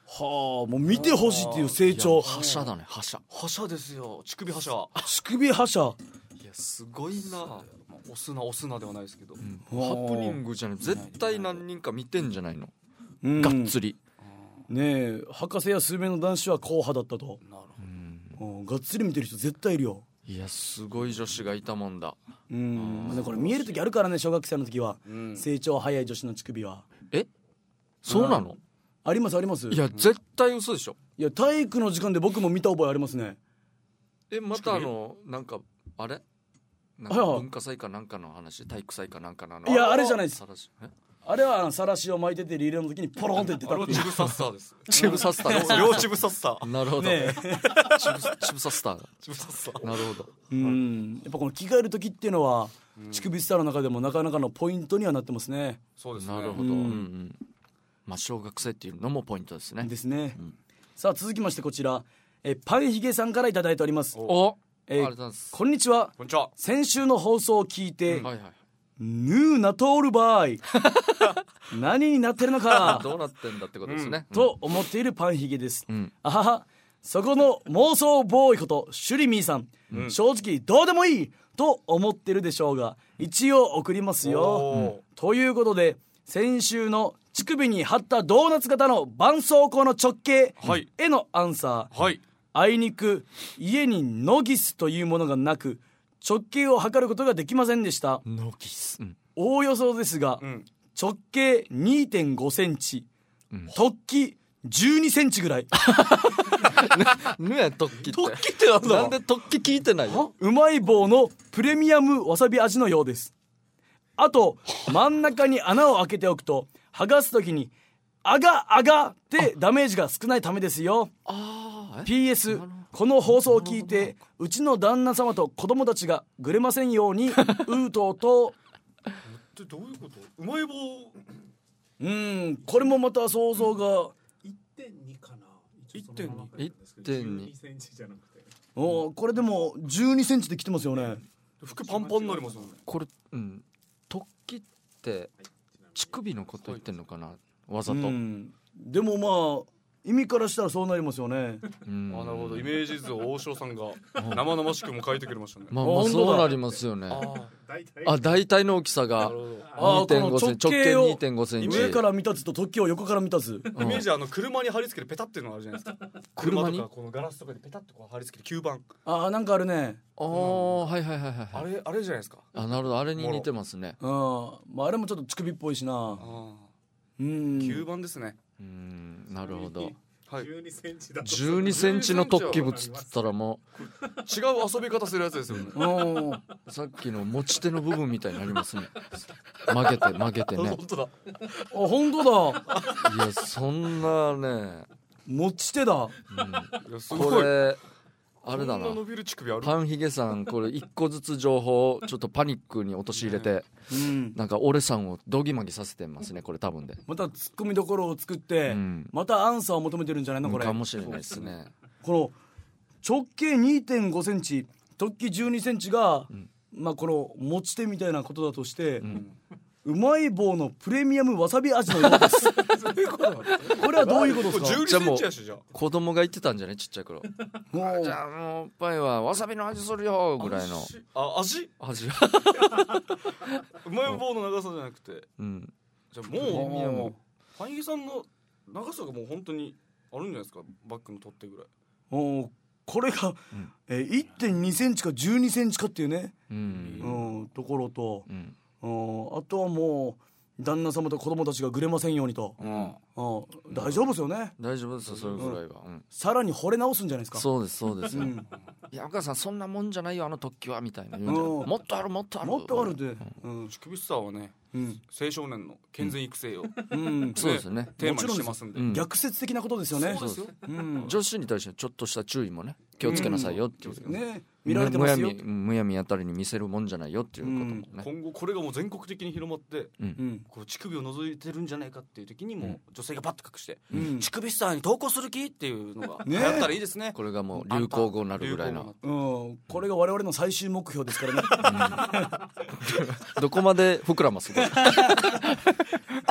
はあ、もう見てほしいっていう成長。 覇者だね、覇者ですよ、乳首覇者。 乳首覇者。 いやすごいな。 押すなではないですけど、 ハプニングじゃない、絶対何人か見てんじゃないの、がっつりねえ。博士や数名の男子は硬派だったと。なるほど。がっつり見てる人絶対いるよ。 いやすごい女子がいたもんだ。 これ見える時あるからね、小学生の時は、成長早い女子の乳首は。 そうなの？ ありますあります。 いや絶対嘘でしょ。 いや体育の時間で僕も見た覚えありますね。 またなんかあれなんか文化祭かなんかの話、体育祭かなんかのいやあれじゃないです。あれはさらしを巻いててリレーの時にポロンと言ってたっていう。 チブサッサーです。 チブサッサー。 両チブサッサー。 なるほど。 ねチブサッサー。 チブサッサー。 なるほど。 やっぱこの着替える時っていうのは乳首スターの中でもなかなかのポイントにはなってますね。 そうですね。 なるほど。まあ小学生っていうのもポイントですね。 ですね。さあ続きましてこちらパンヒゲさんからいただいております。 ありがとうございます。 こんにちは。 こんにちは。 先週の放送を聞いて、ヌーなとおる場合何になってるのかどうなってんだってことですね、 と思っているパンヒゲです、あはは、そこの妄想ボーイことシュリミーさん、正直どうでもいいと思ってるでしょうが一応送りますよ、ということで先週の乳首に貼ったドーナツ型の絆創膏の直径へのアンサー、あいにく家にノギスというものがなく直径を測ることができませんでした。 ノギス、 おおよそですが、直径 2.5 センチ、突起12センチぐらいぬや突起って突起ってなんだ。 なんで突起聞いてないよ。 うまい棒のプレミアムわさび味のようです。あと真ん中に穴を開けておくと剥がすときにあがってダメージが少ないためですよ。PS この放送を聞いてうちの旦那様と子供たちがぐれませんようにうとうとってどういうこと？うまい棒。 これもまた想像が 1.2 かな。 1.2 センチじゃなくて、 これでも12センチで来てますよね。 服パンパンになりますもんね。 これ突起って乳首のこと言ってんのかな、わざと。 でもまあ意味からしたらそうなりますよね。 なるほど。イメージ図を大塩さんが生々しくも書いてくれましたね。 まあそうなりますよね。大体の大きさが 2.5 センチ、直径 2.5 センチ。 上から見たつと突起を横から見たつ。 イメージ車に貼り付けるペタっていうのがあるじゃないですか。車とかこのガラスとかでペタッとこう貼り付ける吸盤。 なんかあるね。 はいあれじゃないですか。 なるほど、あれに似てますね。 まああれもちょっと乳首っぽいしな。 吸盤ですね。 なるほど。 12センチだと 12センチの突起物っつったらもう違う遊び方するやつですよね。 さっきの持ち手の部分みたいになりますね。曲げてね。 本当だ。 本当だ。 いやそんなね持ち手だ。 これあれだな、 パンヒゲさんこれ一個ずつ情報をちょっとパニックに陥れて、なんか俺さんをドギマギさせてますね、これ多分で。 またツッコミどころを作って、またアンサーを求めてるんじゃないのこれ。 かもしれないですね。 この直径 2.5 センチ突起12センチが、まあこの持ち手みたいなことだとして、うまい棒のプレミアムわさび味のようです。これはどういうことですか？ じゃあもう子供が言ってたんじゃない、ちっちゃい頃。じゃあもうおっぱいはわさびの味するよぐらいの。 味うまい棒の長さじゃなくて、じゃあもうパンヒゲさんの長さがもう本当にあるんじゃないですか、バッグの取っ手ぐらい。 これが、1.2 センチか12センチかっていうね、ところと、あとはもう旦那様と子供たちがぐれませんようにと、大丈夫ですよね。 大丈夫ですよ、それぐらいは、 さらに惚れ直すんじゃないですか。 そうですいやお母さんそんなもんじゃないよあの突起はみたいな言うんじゃない、もっとあるもっとあるって、 乳首スターはね、青少年の健全育成を、 そうですね、 テーマにしてますんで、 逆説的なことですよね。 そうですよ。 女子に対してちょっとした注意もね気をつけなさいよっていうね、見られてますよ。 むやみやたりに見せるもんじゃないよっていうこともね。 今後これがもう全国的に広まって、こう乳首を覗いてるんじゃないかっていう時にも女性がパッと隠して、乳首スターに投稿する気っていうのがやったらいいですね。 これがもう流行語になるぐらいの、 これが我々の最終目標ですからね。 どこまで膨らます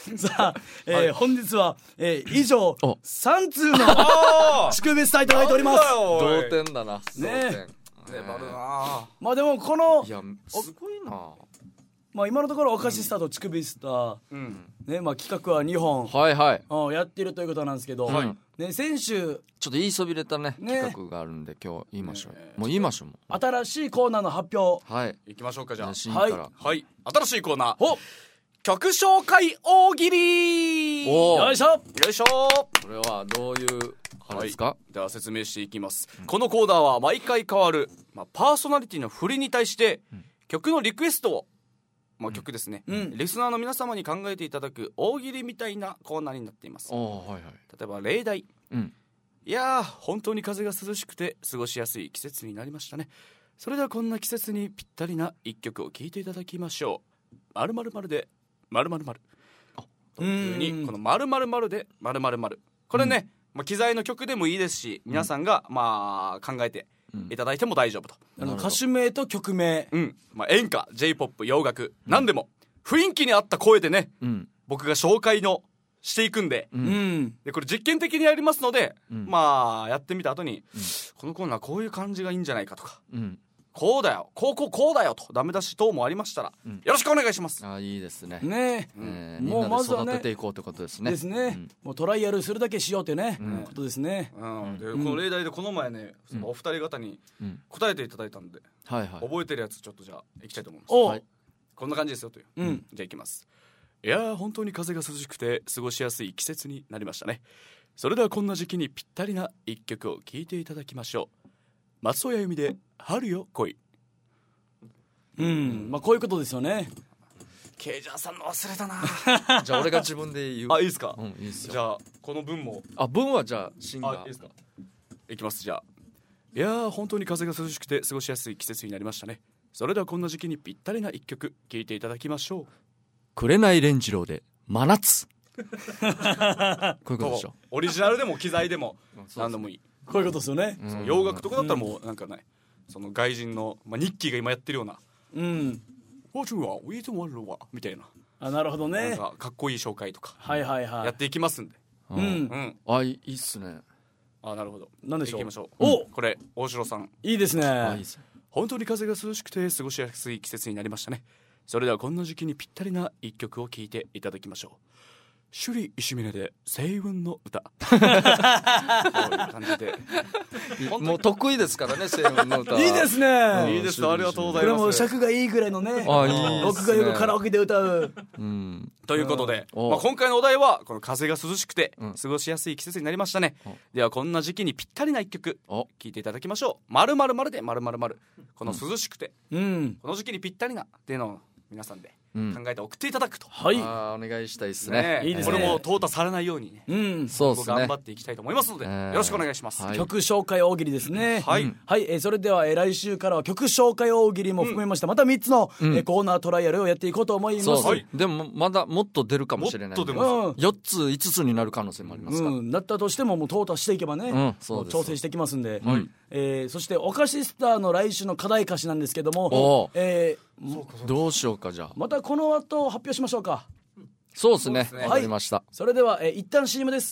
さあ、本日は、以上3通の祝別さいただいております。 同点だな。 ね粘るな。 まあでもこのいやすごいな。 まあ今のところお菓子スターと乳首スター、ね、まあ企画は2本、 はいはい、 やってるということなんですけど、ね、先週ちょっと言いそびれたね企画があるんで今日言いましょう。もう言いましょう。 新しいコーナーの発表、 行きましょうか。じゃあはい新しいコーナー、曲紹介大喜利。 よいしょよいしょ。 これはどういうあれですか？ では説明していきます。このコーナーは毎回変わる、パーソナリティの振りに対して曲のリクエストを、曲ですね、リスナーの皆様に考えていただく大喜利みたいなコーナーになっています。例えば例題、いやー本当に風が涼しくて過ごしやすい季節になりましたね。それではこんな季節にぴったりな一曲を聴いていただきましょう。〇〇〇で〇〇〇というふうに、この〇〇〇で〇〇〇、これね、機材の曲でもいいですし、皆さんが考えていただいても大丈夫と。 歌手名と曲名、 演歌、J-POP、洋楽、何でも雰囲気に合った声でね、僕が紹介のしていくんで、でこれ実験的にやりますので、やってみた後に、このコーナーこういう感じがいいんじゃないかとか、こうだよこうだよとダメ出し等もありましたら、よろしくお願いします。 いいですね。 もうまずは育てていこうってことですね。 もうトライアルするだけしようというね、ことですね。 でこの例題でこの前ね、お二人方に答えていただいたんで、覚えてるやつちょっとじゃあいきたいと思います。こんな感じですよという。じゃあいきます。いやー本当に風が涼しくて過ごしやすい季節になりましたね。それではこんな時期にぴったりな一曲を聴いていただきましょう。松尾由美で春よ来い。 こういうことですよね。 ケイジャーさんの忘れたな。 じゃあ俺が自分で言う。 いいですか？ いいですよ。 じゃあこの文も文はじゃあシンガーいいですか？いきます。じゃあいやー本当に風が涼しくて過ごしやすい季節になりましたね。それではこんな時期にぴったりな一曲聴いていただきましょう。 紅蓮次郎で真夏。こういうことでしょ。 オリジナルでも機材でも何でもいい。 こういうことですよね。 洋楽とかだったらもうなんかね、その外人のニッキーが今やってるような「おちゅはウィートワルは」みたいな。 なるほどね。 なんかかっこいい紹介とかやっていきますんで。 いいっすね。 なるほど。 何でしょう。 いきましょう。これ大城さんいいですね。 本当に風が涼しくて過ごしやすい季節になりましたね。それではこんな時期にぴったりな一曲を聴いていただきましょう。首里石峰で星雲の歌。こういう感じでもう得意ですからね、星雲の歌。 いいですね。 いいです。ありがとうございます。 これも尺がいいぐらいのね、僕がよくカラオケで歌う。 ということで、今回のお題はこの風が涼しくて過ごしやすい季節になりましたね。ではこんな時期にぴったりな一曲聴いていただきましょう。〇〇〇で〇〇〇。この涼しくてこの時期にぴったりなっていうのを皆さんで考えて送っていただくと。 お願いしたいですね。 これも淘汰されないようにね、 そうですね、 頑張っていきたいと思いますので、よろしくお願いします。 曲紹介大喜利ですね。それでは来週からは曲紹介大喜利も含めましたまた3つのコーナートライアルをやっていこうと思います。 でもまだもっと出るかもしれない。4つ5つになる可能性もありますから。 だったとしてももう淘汰していけばね、調整していきますんで。そしてお菓子スターの来週の課題歌詞なんですけども、 どうしようか。じゃあまたこの後発表しましょうか。 そうですね、わかりました。 それでは一旦 CM です。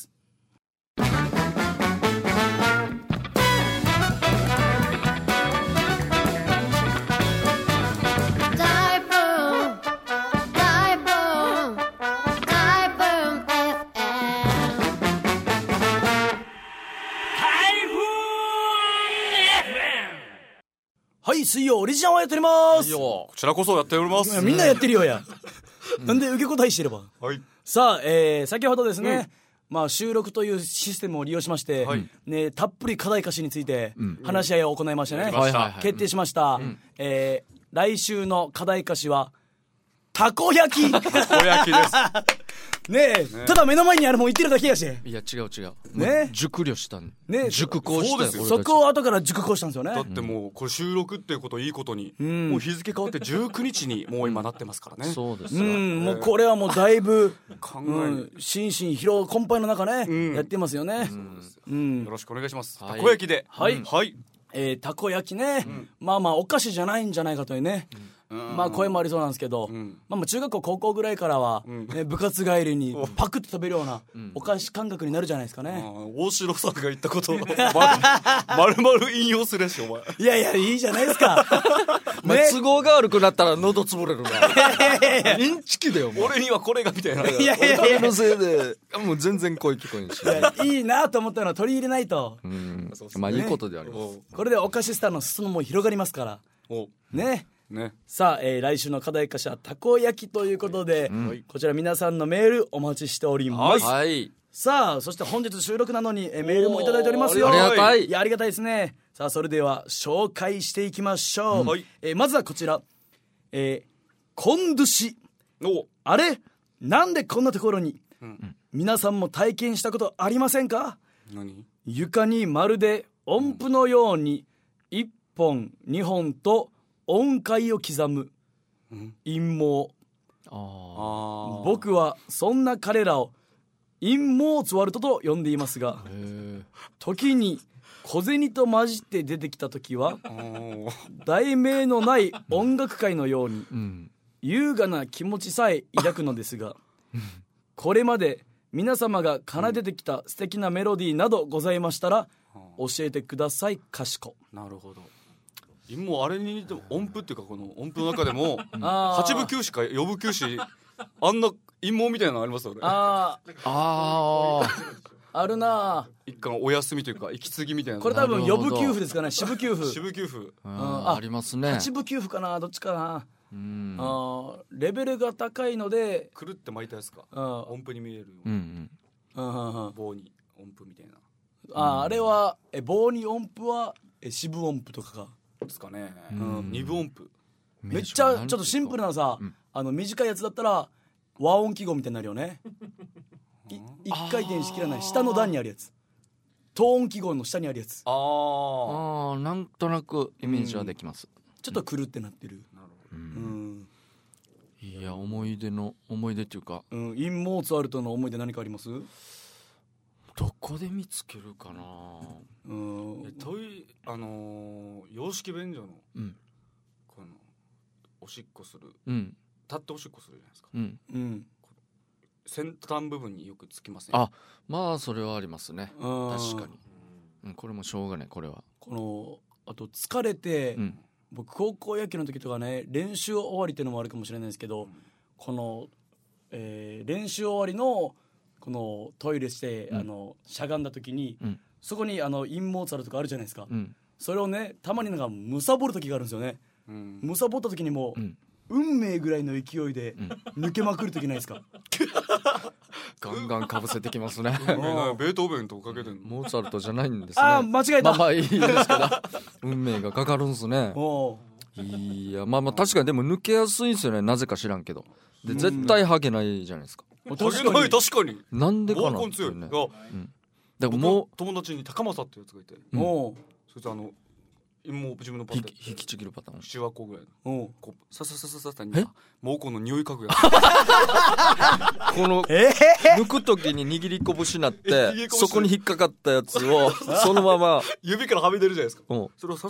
水曜オリジナルをやっております。 こちらこそやっております。 みんなやってるよや。なんで受け答えしてれば。さあ、先ほどですね、収録というシステムを利用しまして、たっぷり課題歌詞について話し合いを行いましてね、決定しました。来週の課題歌詞はたこ焼き。 たこ焼きです。 ただ目の前にあるもん言ってるだけやし。 いや違うね、熟慮した熟考したよ。 そこを後から熟考したんですよね。 だってもうこれ収録っていうこといいことに、もう日付変わって19日にもう今なってますからね。 そうです。 もうこれはもうだいぶ心身疲労困憊の中ね、やってますよね。 よろしくお願いします。たこ焼きで。 たこ焼きね、お菓子じゃないんじゃないかというね、 まあ声もありそうなんですけど、まあ中学校高校ぐらいからは、部活帰りにパクッと食べるようなお菓子感覚になるじゃないですかね。 大城さんが言ったことを丸々引用するしお前。 いやいやいいじゃないですか。 都合が悪くなったら喉潰れるな。インチキだよ俺にはこれがみたいな。 いやいやいやのせいでもう全然声聞こえんし。 いやいいなと思ったのは取り入れないと。 まあいいことであります。 これでお菓子スターの裾野も広がりますからね。さあ、来週の課題歌詞はたこ焼きということで、こちら皆さんのメールお待ちしております。 はい、 さあそして本日収録なのにメールもいただいておりますよ。 ありがたい。 いやありがたいですね。さあそれでは紹介していきましょう。まずはこちら、コンドゥシ。あれなんでこんなところに、皆さんも体験したことありませんか？床にまるで音符のように1本2本と音階を刻む陰謀。僕はそんな彼らを陰モーツワルトと呼んでいますが、時に小銭と混じって出てきた時は題名のない音楽会のように優雅な気持ちさえ抱くのですが、これまで皆様が奏でてきた素敵なメロディーなどございましたら教えてください。かしこ。 なるほど。もうあれに似ても音符っていうか、この音符の中でも8部休止か4部休止あんな陰謀みたいなのありますよね。 あるな。 一貫お休みというか息継ぎみたいな。 これ多分4部休符ですかね。4部休符。 4部休符ありますね。 8部休符かな、どっちかな。レベルが高いのでくるって巻いたやつか。音符に見える棒に音符みたいな。 あれは棒に音符は四分音符とかかですかね。2分音符。 めっちゃちょっとシンプルなさ、短いやつだったら和音記号みたいになるよね。一回転しきらない下の段にあるやつ、等音記号の下にあるやつ。 なんとなくイメージはできます。 ちょっとくるってなってる。 いや思い出っていうか、 インモーツァルトの思い出何かあります？ どこで見つけるかな。 洋式便所の、このおしっこする、立っておしっこするじゃないですか。先端部分によくつきますね。 まあそれはありますね。確かに、これもしょうがない。これはあと疲れて、僕高校野球の時とかね、練習終わりっていうのもあるかもしれないですけど、この、練習終わりのこのトイレして、しゃがんだ時に、そこにインモーツァルトとかあるじゃないですか。それをね、たまになんかむさぼる時があるんですよね。むさぼった時にも運命ぐらいの勢いで抜けまくる時ないですか？ ガンガンかぶせてきますね。 ベートーベンとかけてんの？ モーツァルトじゃないんですね。 間違えた。 まあいいですけど運命がかかるんですね。いやまあ確かにでも抜けやすいんですよね。なぜか知らんけど。で絶対ハゲないじゃないですか。 確かになんでかなってね。だからもう友達に高政ってやつがいて、そいつもう自分のパターン引きちぎるパターン 7話個ぐらいのさに毛根の匂い嗅ぐやつこの抜く時に握り拳なってそこに引っかかったやつをそのまま指からはみ出るじゃないですか。それをさ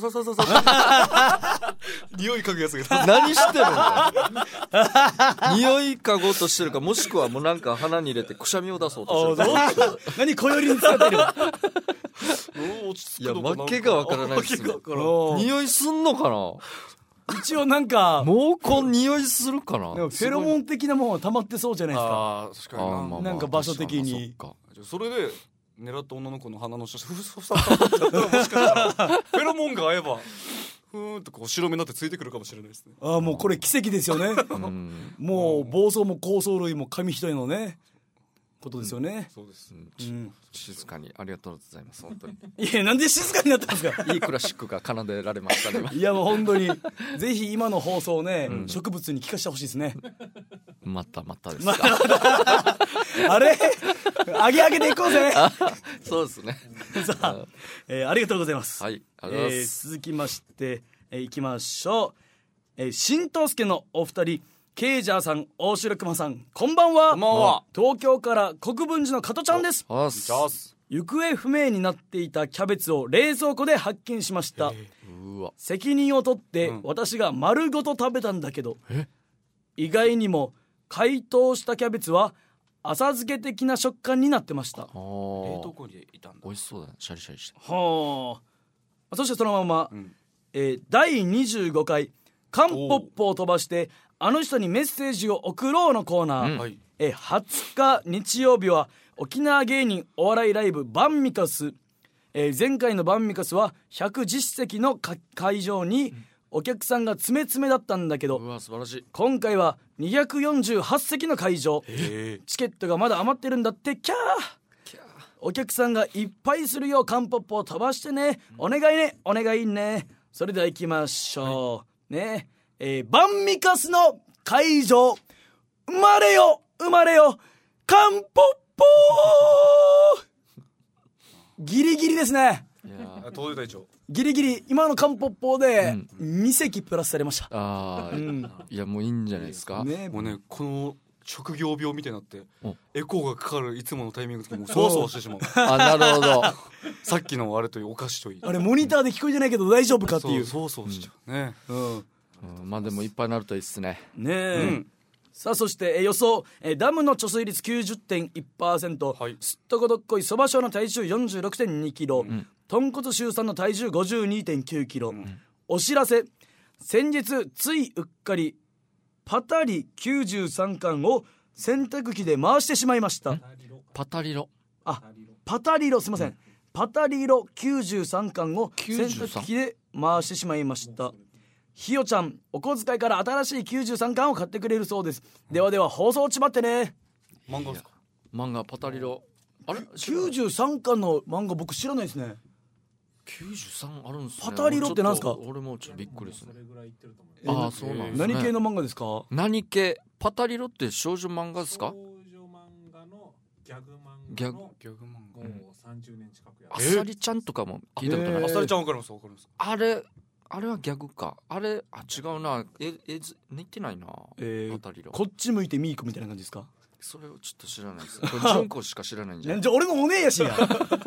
匂い嗅ぐやつが何してるんだ。匂い嗅ごうとしてるか、もしくはもうなんか鼻に入れてくしゃみを出そうとしてる。 何小よりに使ってる。 いや訳がわからないですね。匂いすんのかな。 一応なんか毛根匂いするかな。 でもフェロモン的なものは溜まってそうじゃないですか。 確かになんか場所的に。 それで狙った女の子の鼻の下ふさふさだったらもしかしたらフェロモンが合えばふーんとこう白目になってついてくるかもしれないですね。 もうこれ奇跡ですよね。もう暴走も高層類も紙一重のねことですよね。 そうです。 静かにありがとうございます本当に。 いやなんで静かになったんですか。 いいクラシックが奏でられましたね。 いやもう本当にぜひ今の放送をね、植物に聞かせてほしいですね。 またですか。 あれ上げていこうぜ。 そうですね。 さあ、ありがとうございます。 はい、ありがとうございます。 続きまして、いきましょう。新東助のお二人、ケイジャーさん、大城熊さん、こんばんは。 こんばんは。 東京から国分寺の加トちゃんです。 行方不明になっていたキャベツを冷蔵庫で発見しました。 うわ、 責任を取って私が丸ごと食べたんだけど、意外にも解凍したキャベツは浅漬け的な食感になってました。 冷凍庫にいたんだ。 美味しそうだね、シャリシャリして。 はあ。そしてそのまま、第25回カンポッポを飛ばしてあの人にメッセージを送ろうのコーナー、20日日曜日は沖縄芸人お笑いライブバンミカス、前回のバンミカスは110席の会場にお客さんが詰め詰めだったんだけど、 うわ素晴らしい。 今回は248席の会場、チケットがまだ余ってるんだって。キャー、お客さんがいっぱいするようカンポッポを飛ばしてね、お願いね、お願いね。それでは行きましょう、ね。バンミカスの会場、生まれよ生まれよカンポッポーギリギリですね。 東洋大長ギリギリ、今のカンポッポで2席プラスされました。 いやもういいんじゃないですか、 ね、もうね、この職業病みたいになってエコーがかかるいつものタイミングでもうそわそわしてしまうなるほどさっきのあれというお菓子といい、 あれモニターで聞こえてないけど大丈夫かっていう、 そうしちゃうね。 まあでもいっぱいになるといいっすね。 さあそして、予想、ダムの貯水率 90.1%、すっとこどっこいそばしょうの体重 46.2 キロ、豚骨臭酸の体重 52.9 キロ、お知らせ、先日ついうっかりパタリ93巻を洗濯機で回してしまいました。 パタリロ、 パタリロ、すいません、パタリロ93巻を洗濯機で回してしまいました。ひよちゃん、お小遣いから新しい93巻を買ってくれるそうです。ではでは放送ちまってね。 漫画ですか？ 漫画パタリロ、あれ 93巻の漫画僕知らないですね。 93あるんですね。 パタリロってなんすか？ 俺もちょっとびっくりですね。そうなんですね。 何系の漫画ですか？ 何系？パタリロって少女漫画ですか？ 少女漫画のギャグ漫画のギャグ漫画、 もう30年近くやあさりちゃんとかも聞いたことない。 あさりちゃんわかります。 あれはギャグか。あれ違うな。似てないな。パタリロ。 こっち向いてミーコみたいな感じですか？ それをちょっと知らないです。これ純子しか知らないんじゃない？ じゃあ俺のお姉やしや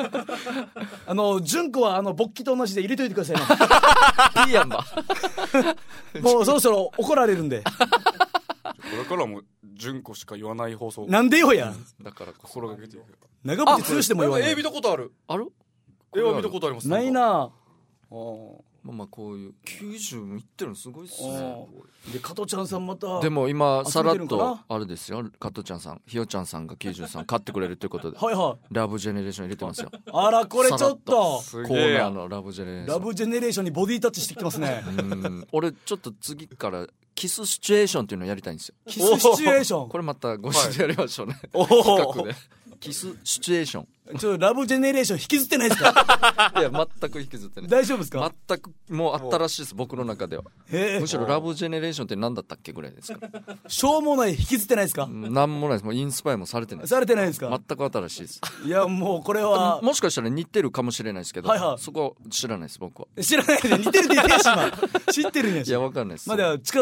純子は勃起と同じで入れといてくださいな。いいやんばもうそろそろ怒られるんでこれからも純子しか言わない放送なんでよや。 だから心がけていく。 長渕剛でも言わない。 見たことある？絵は見たことあります。 ないな。 まあこういう90いってるのすごいっすね。 で加トちゃんさんまたでも今さらっとあれですよ、加トちゃんさん、ひよちゃんさんが93買ってくれるということでラブジェネレーション入れてますよ。 あらこれちょっとコーナーのラブジェネレーション、 ラブジェネレーションにボディタッチしてきてますね。 俺ちょっと次からキスシチュエーションっていうのをやりたいんですよ。 キスシチュエーション、 これまたご一緒でやりましょうね、企画でキスシチュエーション。 ラブジェネレーション引きずってないですか？ いや全く引きずってない。 大丈夫ですか？ 全くもう新しいです僕の中では。むしろラブジェネレーションって何だったっけぐらいですか。 しょうもない引きずってないですか？ なんもないです。もうインスパイアもされてないです。 されてないですか？ 全く新しいです。 いやもうこれはもしかしたら似てるかもしれないですけど、そこは知らないです僕は。 知らないで似てるって言ってやし今知ってるんやし。 いやわかんないです。 まだ近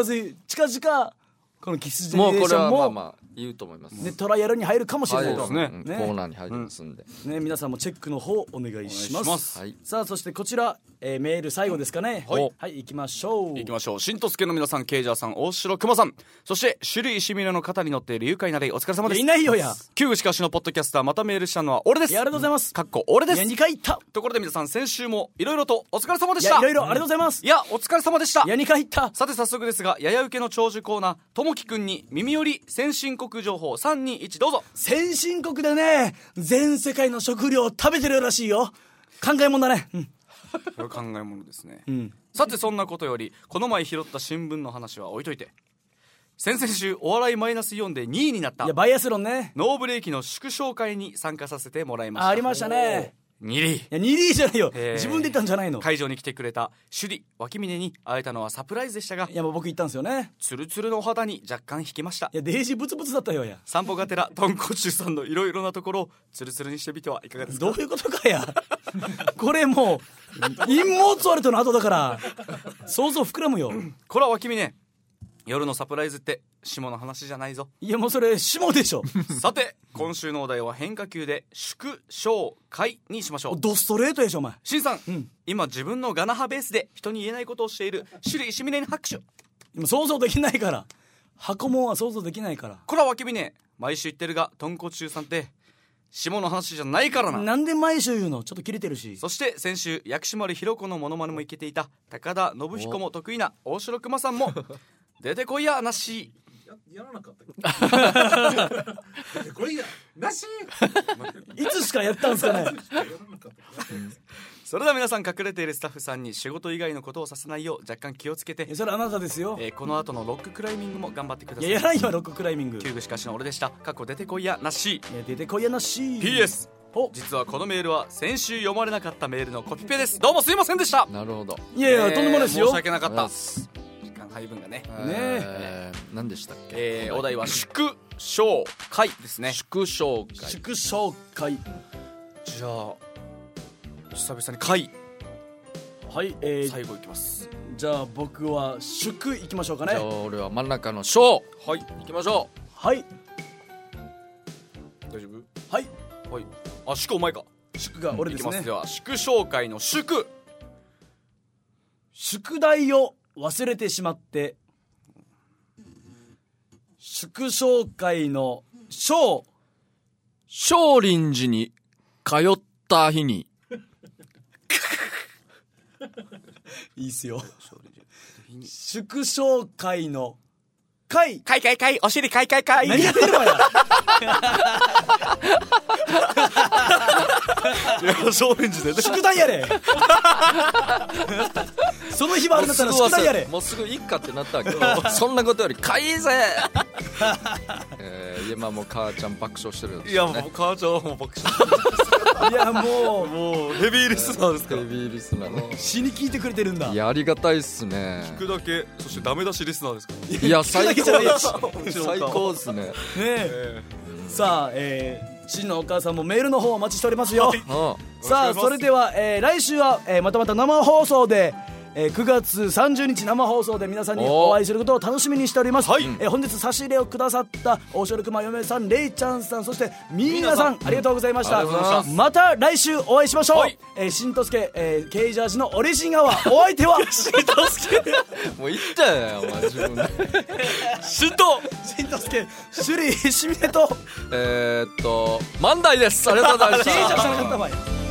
々このキスジェネレーションもこれはまあ言うと思いますね。トライアルに入るかもしれないですね。コーナーに入ってますんでね、皆さんもチェックの方お願いします。さあそしてこちら、メール最後ですかね。はい、行きましょう。 しんとすけの皆さん、ケイジャーさん、大城熊さん、そして種類しみれの方に乗っている愉快なレイ、お疲れ様です。 いないよや。 旧しかしのポッドキャスター、またメールしたのは俺です。 いやありがとうございます。 かっこ俺です。 いや2回言った。 ところで皆さん、先週もいろいろとお疲れ様でした。 いろいろありがとうございます。 いやお疲れ様でした。 いや2回言った。 さて早速ですが、やや受けの長寿コーナー、ともきくんに耳より先進国情報321どうぞ。 先進国でね、全世界の食料を食べてるらしいよ。考えもんだね。 これ考えものですね。さてそんなことより、この前拾った新聞の話は置いといて、先々週お笑いマイナス4で2位になった、 いやバイアスロンね、 ノーブレーキの祝勝会に参加させてもらいました。 ありましたね。 2リー。 いや2リーじゃないよ、自分で言ったんじゃないの。 会場に来てくれたシュリ脇峰に会えたのはサプライズでしたが、 いやもう僕言ったんですよね。 ツルツルの肌に若干引きました。 いやデージブツブツだったよや。 散歩がてら豚骨臭さんのいろいろなところをツルツルにしてみてはいかがですか。 どういうことかやこれもう陰謀ツワルトの後だから想像膨らむよ。 これは脇峰、 夜のサプライズって下の話じゃないぞ。 いやもうそれ下でしょさて今週のお題は変化球で祝勝会にしましょう。 ドストレートでしょお前。 しんさん、今自分のガナハベースで人に言えないことをしている種類しみねに拍手。 今想像できないから、箱もんは想像できないから。 こらわきびね、毎週言ってるが豚骨中さんって下の話じゃないからな。 なんで毎週言うの、ちょっとキレてるし。 そして先週薬師丸ひろ子のモノマネもいけていた高田信彦も得意な大城熊さんも出てこいやなし。 やらなかったっけ出てこいやなしいつしかやったんすかねそれでは皆さん、隠れているスタッフさんに仕事以外のことをさせないよう若干気をつけて。 それあなたですよ。 この後のロッククライミングも頑張ってください。 いや、やらんよロッククライミング。 キューブしかしの俺でした。過去出てこいやなし。 出てこいやなし。 PS、実はこのメールは先週読まれなかったメールのコピペです。どうもすいませんでした。 なるほど。 いやいや、とんでもないですよ。 申し訳なかった。時間配分がね。 何でしたっけ。 お題は祝勝会ですね。 祝勝会。 祝勝会。 じゃあ久々に会。 はい、 最後いきます。 じゃあ僕は祝いきましょうかね。 じゃあ俺は真ん中の勝。 はい、 いきましょう。 はい、 大丈夫。 はいはい。あ、祝お前か。 祝が俺ですね。 いきます。では祝勝会の祝。 宿題を忘れてしまって祝勝会の勝。 少林寺に通った日にいいっすよ。祝勝会の会。 お尻かい何やってるわやいや、少林寺で宿題やれその日もあるんだったら宿題やれ。 もうすぐいっかってなったわけどそんなことよりかいぜ今もう母ちゃん爆笑してるよ、ね、 いやもう母ちゃんはもう爆笑いやもうヘビーリスナーですから。 ヘビーリスナーね。 死に聞いてくれてるんだ。 いやありがたいっすね。 聞くだけ、そしてダメ出しリスナーですから。 いや最高です最高っすね。 ねさあ、真のお母さんもメールの方お待ちしておりますよ。さあそれでは、来週は、またまた生放送で、9月30日生放送で皆さんにお会いすることを楽しみにしております。本日差し入れをくださった大城熊嫁さん、レイちゃんさん、そしてミーナさん、ありがとうございました。また来週お会いしましょう。しんとすけ、ケイジャージのオリジンアワー、お相手はしんとすけもう言ったよお前自分でしんとすけ、首里しみねと万代です。ありがとうございました。 ケイジャージさんだったわよ。